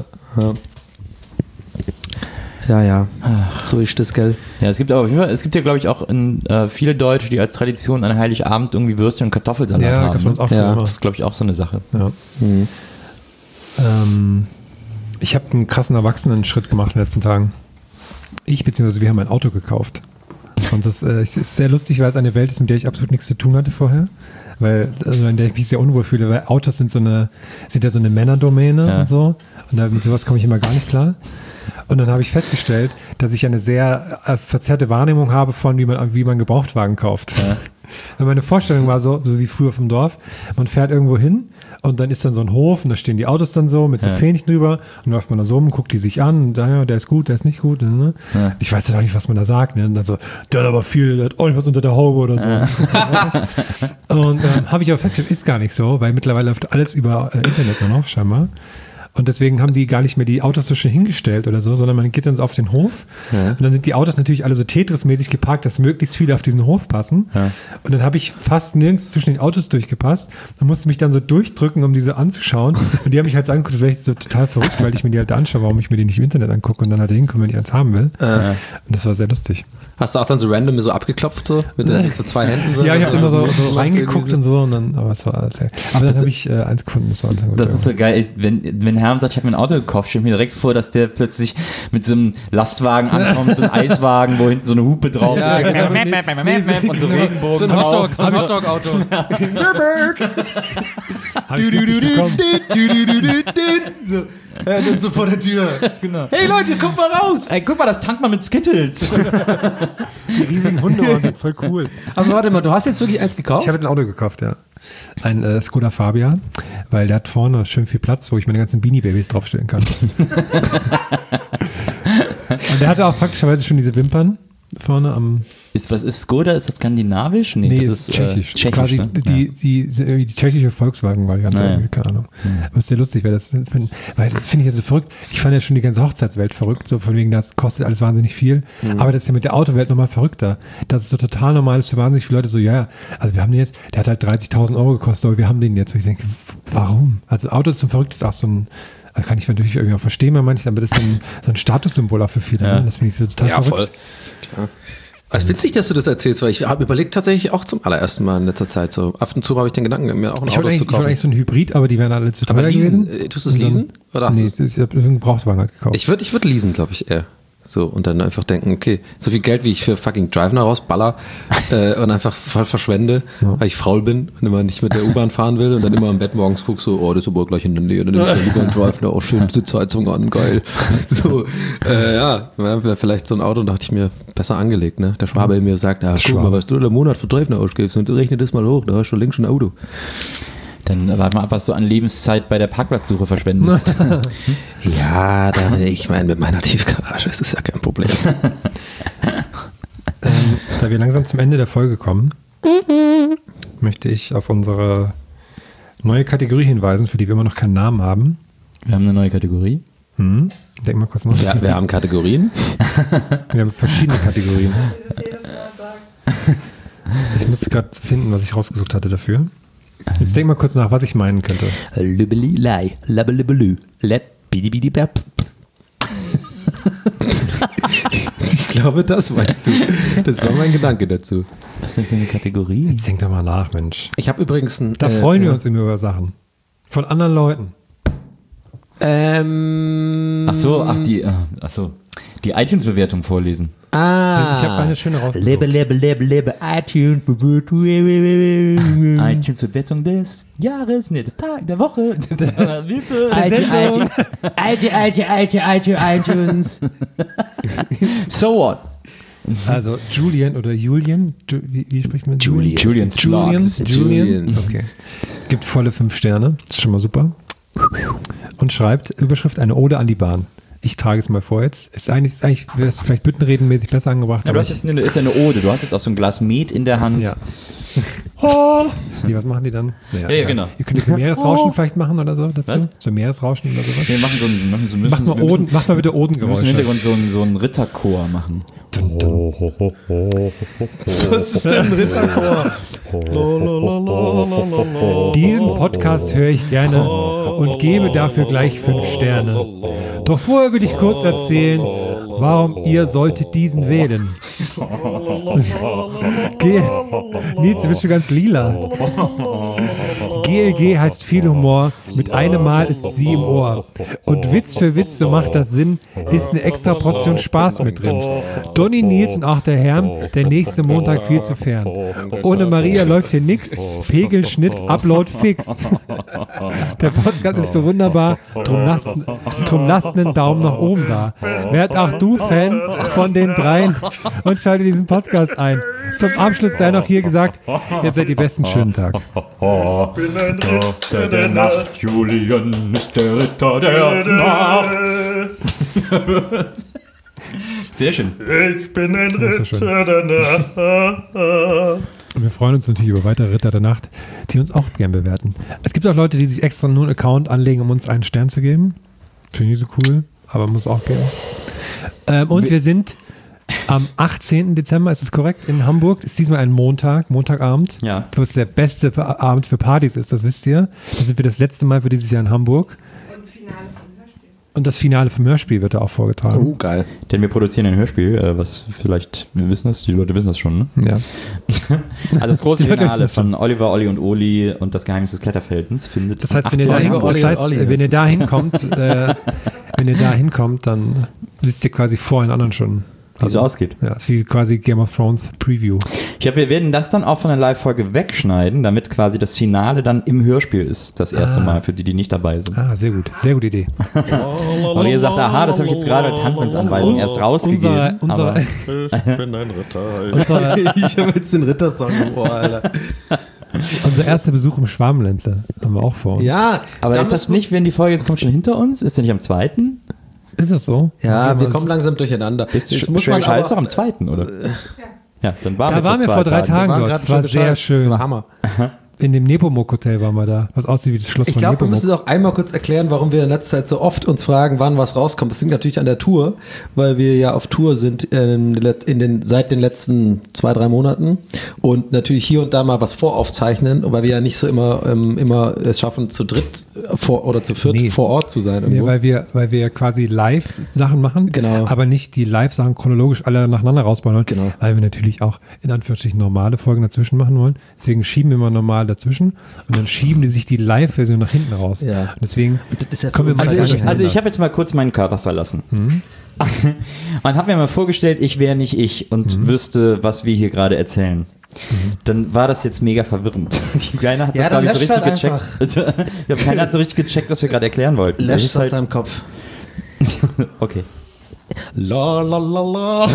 Ja, so ist das, gell? Ja, es gibt ja, glaube ich, auch viele Deutsche, die als Tradition an Heiligabend irgendwie Würstchen und Kartoffelsalat haben. Das ist, glaube ich, auch so eine Sache. Ja. Ich habe einen krassen Erwachsenen-Schritt gemacht in den letzten Tagen. Beziehungsweise wir haben ein Auto gekauft. Und das ist sehr lustig, weil es eine Welt ist, mit der ich absolut nichts zu tun hatte vorher. In der ich mich sehr unwohl fühle, weil Autos sind ja so eine Männerdomäne und so. Und mit sowas komme ich immer gar nicht klar. Und dann habe ich festgestellt, dass ich eine sehr verzerrte Wahrnehmung habe von, wie man Gebrauchtwagen kauft. Ja. Weil meine Vorstellung war so wie früher vom Dorf, man fährt irgendwo hin und dann ist dann so ein Hof und da stehen die Autos dann so mit so Fähnchen drüber und läuft man da so rum, guckt die sich an und der ist gut, der ist nicht gut. Ne? Ja. Ich weiß ja auch nicht, was man da sagt. Ne? Und dann so, der hat aber viel, der hat ordentlich was unter der Haube oder so. Ja. Und habe ich aber festgestellt, ist gar nicht so, weil mittlerweile läuft alles über Internet nur noch, scheinbar. Und deswegen haben die gar nicht mehr die Autos so schön hingestellt oder so, sondern man geht dann so auf den Hof und dann sind die Autos natürlich alle so Tetris-mäßig geparkt, dass möglichst viele auf diesen Hof passen. Ja. Und dann habe ich fast nirgends zwischen den Autos durchgepasst und musste mich dann so durchdrücken, um diese anzuschauen. Und die haben mich halt so angeguckt, das wäre ich so total verrückt, weil ich mir die halt anschaue, warum ich mir die nicht im Internet angucke und dann halt hinkomme, wenn ich eins haben will. Und das war sehr lustig. Hast du auch dann so random so abgeklopft, so mit so 2 Händen? So? Ja, ich habe immer so reingeguckt und so, und dann, aber es war alles, aber dann habe ich eins gefunden. Das ist so geil, wenn Herm sagt, ich habe mir ein Auto gekauft, stelle ich mir direkt vor, dass der plötzlich mit so einem Lastwagen ankommt, so einem Eiswagen, wo hinten so eine Hupe drauf ist. Und so Regenbogen. So ein Hotdog-Auto. Dann so vor der Tür. Genau. Hey Leute, kommt mal raus! Ey, guck mal, das tankt man mit Skittles. Die riesigen Hunde sind voll cool. Aber warte mal, du hast jetzt wirklich eins gekauft? Ich habe jetzt ein Auto gekauft, ja. ein Skoda Fabia, weil der hat vorne schön viel Platz, wo ich meine ganzen Beanie-Babys draufstellen kann. Und der hatte auch praktischerweise schon diese Wimpern vorne am... Was ist Skoda? Ist das skandinavisch? Nee, das ist tschechisch. Das ist quasi ne? die tschechische Volkswagen-Variante. Keine Ahnung. Aber ist sehr lustig, weil das finde ich ja so verrückt. Ich fand ja schon die ganze Hochzeitswelt verrückt, so von wegen, das kostet alles wahnsinnig viel. Aber das ist ja mit der Autowelt nochmal verrückter. Das ist so total normal ist für wahnsinnig viele Leute so, ja, also wir haben den jetzt, der hat halt 30.000 Euro gekostet, aber wir haben den jetzt. Und ich denke, warum? Also Auto ist so verrückt, ist auch so ein, kann ich natürlich irgendwie auch verstehen bei manchen, aber das ist so ein Statussymbol auch für viele. Ne? Das finde ich so total verrückt. Ja, voll. Klar. Es ist witzig, dass du das erzählst, weil ich habe überlegt tatsächlich auch zum allerersten Mal in letzter Zeit so. Ab und zu habe ich den Gedanken, mir auch ein Auto zu kaufen. Ich wollte eigentlich so ein Hybrid, aber die wären alle zu teuer gewesen. Tust du es leasen? Oder nee, ich habe einen Gebrauchtwagen halt gekauft. Ich würd leasen, glaube ich, eher. So, und dann einfach denken, okay, so viel Geld, wie ich für fucking Drive rausballer und einfach voll verschwende, weil ich faul bin und immer nicht mit der U-Bahn fahren will und dann immer im Bett morgens guckst so, das ist aber gleich in der Nähe, dann nehme ich dann lieber einen Drive, auch schön Sitzheizung an, geil. So, vielleicht so ein Auto, dachte ich mir, besser angelegt, ne? Der Schwabe in mir sagt, guck mal, was du im Monat für Drive ausgibst und rechne das mal hoch, da hast du links schon ein Auto. Dann warte mal ab, was du an Lebenszeit bei der Parkplatzsuche verschwendest. Ja, ich meine, mit meiner Tiefgarage ist das ja kein Problem. Da wir langsam zum Ende der Folge kommen, möchte ich auf unsere neue Kategorie hinweisen, für die wir immer noch keinen Namen haben. Wir haben eine neue Kategorie. Denk mal kurz nach. Ja, wir haben Kategorien. Wir haben verschiedene Kategorien. Ich muss gerade finden, was ich rausgesucht hatte dafür. Jetzt denk mal kurz nach, was ich meinen könnte. Ich glaube, das meinst du. Das war mein Gedanke dazu. Was ist denn für eine Kategorie? Jetzt denk doch mal nach, Mensch. Ich habe übrigens Da freuen wir uns immer über Sachen. Von anderen Leuten. Die iTunes-Bewertung vorlesen. Ich habe eine schöne rausgesucht. iTunes-Bewertung des Jahres, des Tages, der Woche, iTunes. So what? Also Julian oder Julian, wie spricht man? Julian. Okay. Gibt volle 5 Sterne, das ist schon mal super. Und schreibt, Überschrift, eine Ode an die Bahn. Ich trage es mal vor jetzt. Wäre es vielleicht büttenredenmäßig besser angebracht. Ja, du hast jetzt ist ja eine Ode. Du hast jetzt auch so ein Glas Met in der Hand. Ja. Was machen die dann? Naja, ja, genau. Ihr könnt so Meeresrauschen vielleicht machen oder so dazu? Was? So Meeresrauschen oder sowas? Wir machen Mach mal bitte Odengeräusche. Wir müssen im Hintergrund so einen Ritterchor machen. Was ist denn ein Ritterchor? Diesen Podcast höre ich gerne und gebe dafür gleich 5 Sterne. Doch vorher will ich kurz erzählen, warum ihr solltet diesen wählen. Nils, du bist schon ganz lila. GLG heißt viel Humor, mit einem Mal ist sie im Ohr. Und Witz für Witz, so macht das Sinn, ist eine extra Portion Spaß mit drin. Donny, Nils und auch der Herrn, der nächste Montag viel zu fern. Ohne Maria läuft hier nix, Pegel, Schnitt, Upload fix. Der Podcast ist so wunderbar, drum lasst einen Daumen nach oben da. Werd auch du Fan von den dreien und schalte diesen Podcast ein. Zum Abschluss sei noch hier gesagt, ihr seid die besten, schönen Tag. Ich bin ein Ritter der Nacht, Julian ist der Ritter der Nacht. Sehr schön. Ich bin ein Ritter der Nacht. Wir freuen uns natürlich über weitere Ritter der Nacht, die uns auch gern bewerten. Es gibt auch Leute, die sich extra nur einen Account anlegen, um uns einen Stern zu geben. Finde ich so cool, aber muss auch gehen. Und wir sind am 18. Dezember, ist es korrekt, in Hamburg. Ist diesmal ein Montagabend. Ja. Was der beste Abend für Partys ist, das wisst ihr. Da sind wir das letzte Mal für dieses Jahr in Hamburg. Und das Finale vom Hörspiel wird da auch vorgetragen. Oh, geil. Denn wir produzieren ein Hörspiel, was vielleicht, wir wissen das, die Leute wissen das schon, ne? Ja. Also das große Finale von Oliver, Olli und Oli und das Geheimnis des Kletterfeldens findet. Das heißt, wenn ihr da hinkommt, dann wisst ihr quasi vor den anderen schon. Wie so ausgeht. Ja, ist wie quasi Game of Thrones Preview. Wir werden das dann auch von der Live-Folge wegschneiden, damit quasi das Finale dann im Hörspiel ist, das erste Mal, für die nicht dabei sind. Sehr gut. Sehr gute Idee. Und ihr sagt, aha, das habe ich jetzt gerade als Handlungsanweisung erst rausgegeben. Ich bin ein Ritter. Ich habe jetzt den Rittersong im Ohr, Alter. Unser erster Besuch im Schwarmländle haben wir auch vor uns. Ja, Aber ist das nicht, wenn die Folge jetzt kommt, schon hinter uns? Ist der nicht am 2.? Ist das so? Ja, wir kommen langsam durcheinander. Schwäbisch Hall ist doch am 2., oder? Ja, dann waren Da waren wir vor 3 Tagen dort. Das war sehr schön. War Hammer. In dem Nepomuk Hotel waren wir da, was aussieht wie das Schloss Ich von glaube, wir Nepomuk. müssen doch einmal kurz erklären, warum wir in letzter Zeit so oft uns fragen, wann was rauskommt. Das liegt natürlich an der Tour, weil wir ja auf Tour sind seit den letzten 2-3 Monaten und natürlich hier und da mal was voraufzeichnen, weil wir ja nicht so immer es schaffen, zu dritt oder zu viert vor Ort zu sein. Nee, Irgendwo. weil wir quasi Live-Sachen machen, Genau. aber nicht die Live-Sachen chronologisch alle nacheinander rausbauen wollen, Genau. weil wir natürlich auch in Anführungsstrichen normale Folgen dazwischen machen wollen. Deswegen schieben wir mal normal dazwischen und dann schieben die sich die Live-Version nach hinten raus. Ja. Und deswegen das ist ja kommen wir mal Also ich habe jetzt mal kurz meinen Körper verlassen. Man hat mir mal vorgestellt, ich wäre nicht ich und wüsste, was wir hier gerade erzählen. Dann war das jetzt mega verwirrend. Keiner hat das gar nicht so richtig gecheckt. Keiner hat so richtig gecheckt, was wir gerade erklären wollten. Lösch Das es aus ist deinem Kopf. okay. La la la la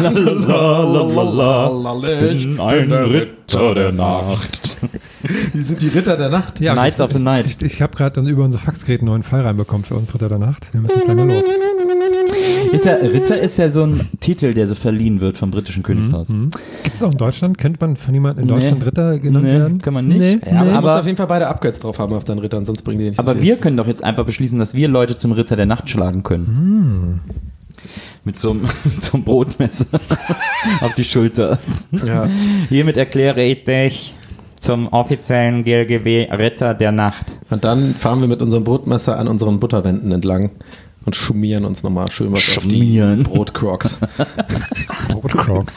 Bin ein Ritter der Nacht. Wir sind die Ritter der Nacht. Ja, Knights of the Night. Ich habe gerade über unser Faxgerät einen neuen Fall reinbekommen für uns Ritter der Nacht. Wir müssen jetzt leider los. Ritter ist ja so ein Titel, der so verliehen wird vom britischen Königshaus. Gibt es auch in Deutschland? Könnte man von jemandem in Deutschland Ritter genannt werden? Kann man nicht. Nee. Ja, aber du musst aber auf jeden Fall beide Upgrades drauf haben auf deinen Rittern, sonst bringen die nicht so aber viel. wir können doch jetzt einfach beschließen, dass wir Leute zum Ritter der Nacht schlagen können. Mit so einem Brotmesser auf die Schulter. Ja. Hiermit erkläre ich dich zum offiziellen GLGW Ritter der Nacht. Und dann fahren wir mit unserem Brotmesser an unseren Butterwänden entlang und schmieren uns nochmal schön was auf die Schmieren. Brotcrocs. Brotcrocs.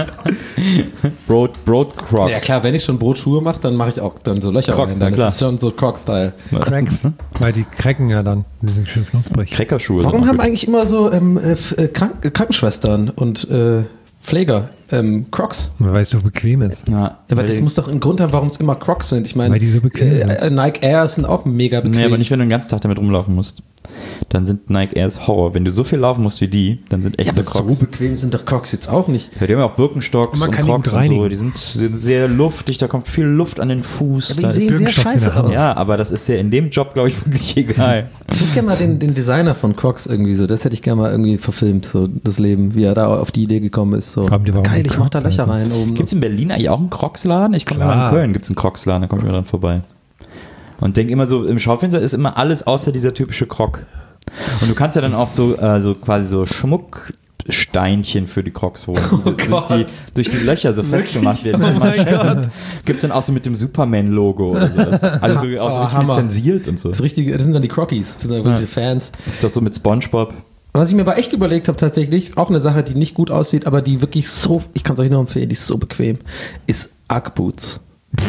Broadcrocs. Ja klar, wenn ich schon Brotschuhe mache, dann mache ich auch dann so Löcher Crocs, rein. Dann ja, klar. ist es schon so Croc-Style. Cracks. Weil die cracken ja dann. Die sind schön knusprig. Kreckerschuhe. Warum sind auch haben gut. eigentlich immer so Krankenschwestern und Pfleger Crocs? Weil es so bequem ist. Ja, Aber das muss doch einen Grund haben, warum es immer Crocs sind. Ich meine, Weil die so bequem sind. Nike Airs sind auch mega bequem. Nee, aber nicht, wenn du den ganzen Tag damit rumlaufen musst. Dann sind Nike Airs Horror. Wenn du so viel laufen musst wie die, dann sind echt Ja, so aber Crocs. so bequem sind doch Crocs jetzt auch nicht. Ja, die haben ja auch Birkenstocks Man und kann die Crocs gut und so. reinigen. Die sind sehr luftig, da kommt viel Luft an den Fuß. Aber Da die sehen ist, sehr Birkenstocks scheiße in der Hand. aus. ja, aber das ist ja in dem Job, glaube ich, wirklich egal. Ich würde gerne mal den Designer von Crocs irgendwie so, das hätte ich gerne mal irgendwie verfilmt, so das Leben, wie er da auf die Idee gekommen ist. So. Haben die warum Geil, ich mach da Crocs Löcher heißen? rein oben. Gibt es in Berlin eigentlich auch einen Crocs-Laden? Ich komme Klar. mal in Köln, gibt es einen Crocs-Laden, da komme ich mal dran vorbei. Und denk immer so, im Schaufenster ist immer alles außer dieser typische Croc. Und du kannst ja dann auch so quasi so Schmucksteinchen für die Crocs holen, die durch die Löcher so festgemacht werden. Gibt es dann auch so mit dem Superman-Logo oder sowas. Also so, auch so ein bisschen Hammer. lizenziert und so. Das sind dann die Crockies, das sind dann richtige Fans. Ist das so mit Spongebob? Was ich mir aber echt überlegt habe tatsächlich, auch eine Sache, die nicht gut aussieht, aber die wirklich so, ich kann es euch nur empfehlen, die ist so bequem, ist Ugg-Boots.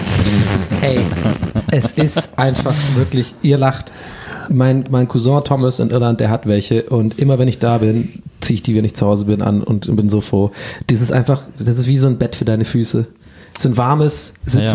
Ey, es ist einfach wirklich, ihr lacht. Mein Cousin Thomas in Irland, der hat welche und immer wenn ich da bin, ziehe ich die, wenn ich zu Hause bin, an und bin so froh. Das ist wie so ein Bett für deine Füße. So ein warmes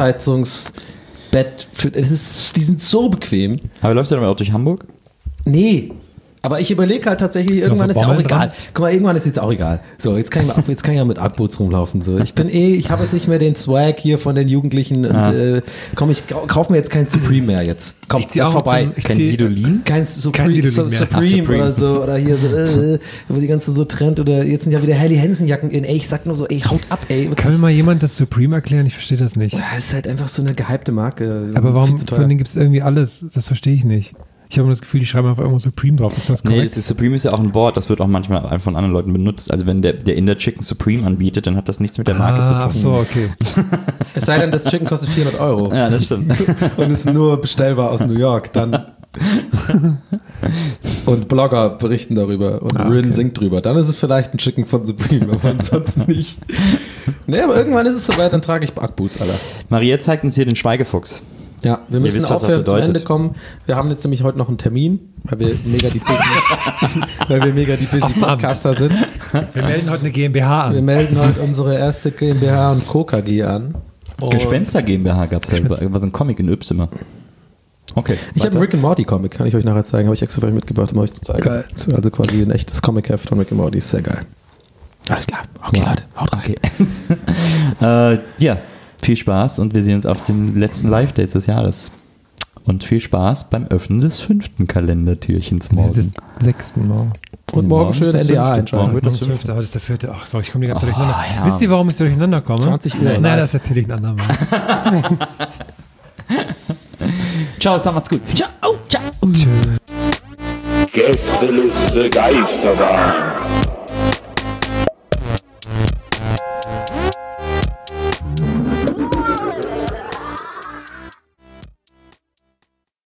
Sitzheizungsbett. Die sind so bequem. Aber läufst du damit auch durch Hamburg? Nee. Aber ich überlege halt tatsächlich, da irgendwann so ist ja auch Bommeln egal. dran? Guck mal, irgendwann ist jetzt auch egal. So, jetzt kann ich ja mit Ugg-Boots rumlaufen. So. Ich habe jetzt nicht mehr den Swag hier von den Jugendlichen und ich kauf mir jetzt kein Supreme mehr jetzt. Komm, Ich zieh ist auch vorbei. Kein Sidolin? Kein Supreme, Sidolin mehr. Supreme oder so. Oder hier so, wo die ganze so Trend. Oder jetzt sind ja wieder Harley Hansen Jacken in. Ey, ich sag nur so, ey, haut ab, ey. Kann mir mal jemand das Supreme erklären? Ich verstehe das nicht. Das ist halt einfach so eine gehypte Marke. Aber Viel warum, zu teuer. von denen gibt es irgendwie alles? Das verstehe ich nicht. Ich habe immer das Gefühl, die schreiben einfach immer Supreme drauf. Ist das Nee, korrekt? Supreme ist ja auch ein Wort, das wird auch manchmal von anderen Leuten benutzt. Also wenn der Inder Chicken Supreme anbietet, dann hat das nichts mit der Marke zu tun. Ach so, okay. Es sei denn, das Chicken kostet 400 Euro. Ja, das stimmt. Und ist nur bestellbar aus New York, dann. Und Blogger berichten darüber und Rin singt drüber. Dann ist es vielleicht ein Chicken von Supreme, aber ansonsten nicht. Nee, aber irgendwann ist es soweit, dann trage ich Ugg-Boots, Alter. Maria zeigt uns hier den Schweigefuchs. Ja, wir müssen wisst, was das aufhören zu bedeutet. Ende kommen. Wir haben jetzt nämlich heute noch einen Termin, weil wir mega die busy Podcaster sind. Wir melden heute eine GmbH Wir an. melden heute unsere erste GmbH und Co. KG an. Gespenster GmbH gab es ja. War so ein Comic in Ypsimmer. Okay. Ich habe einen Rick and Morty Comic, kann ich euch nachher zeigen. Habe ich extra für euch mitgebracht, um euch zu zeigen. Geil. Also quasi ein echtes Comic-Heft von Rick and Morty, ist sehr geil. Alles klar. Okay, Leute, haut rein. Okay. Ja, Viel Spaß und wir sehen uns auf den letzten Live-Dates des Jahres. Und viel Spaß beim Öffnen des 5. Kalendertürchens morgen. Das ist 6. morgens. Und morgen schön NDA einschalten. Morgen wird das 5. Das ist der 4. Ach so, ich komme die ganze Zeit durcheinander. Ja. Wisst ihr, warum ich so durcheinander komme? 20 Uhr. Nein, das erzähle ich ein andermal. Ciao, macht's gut. Ciao, ciao. Gästeliste Geisterbahn.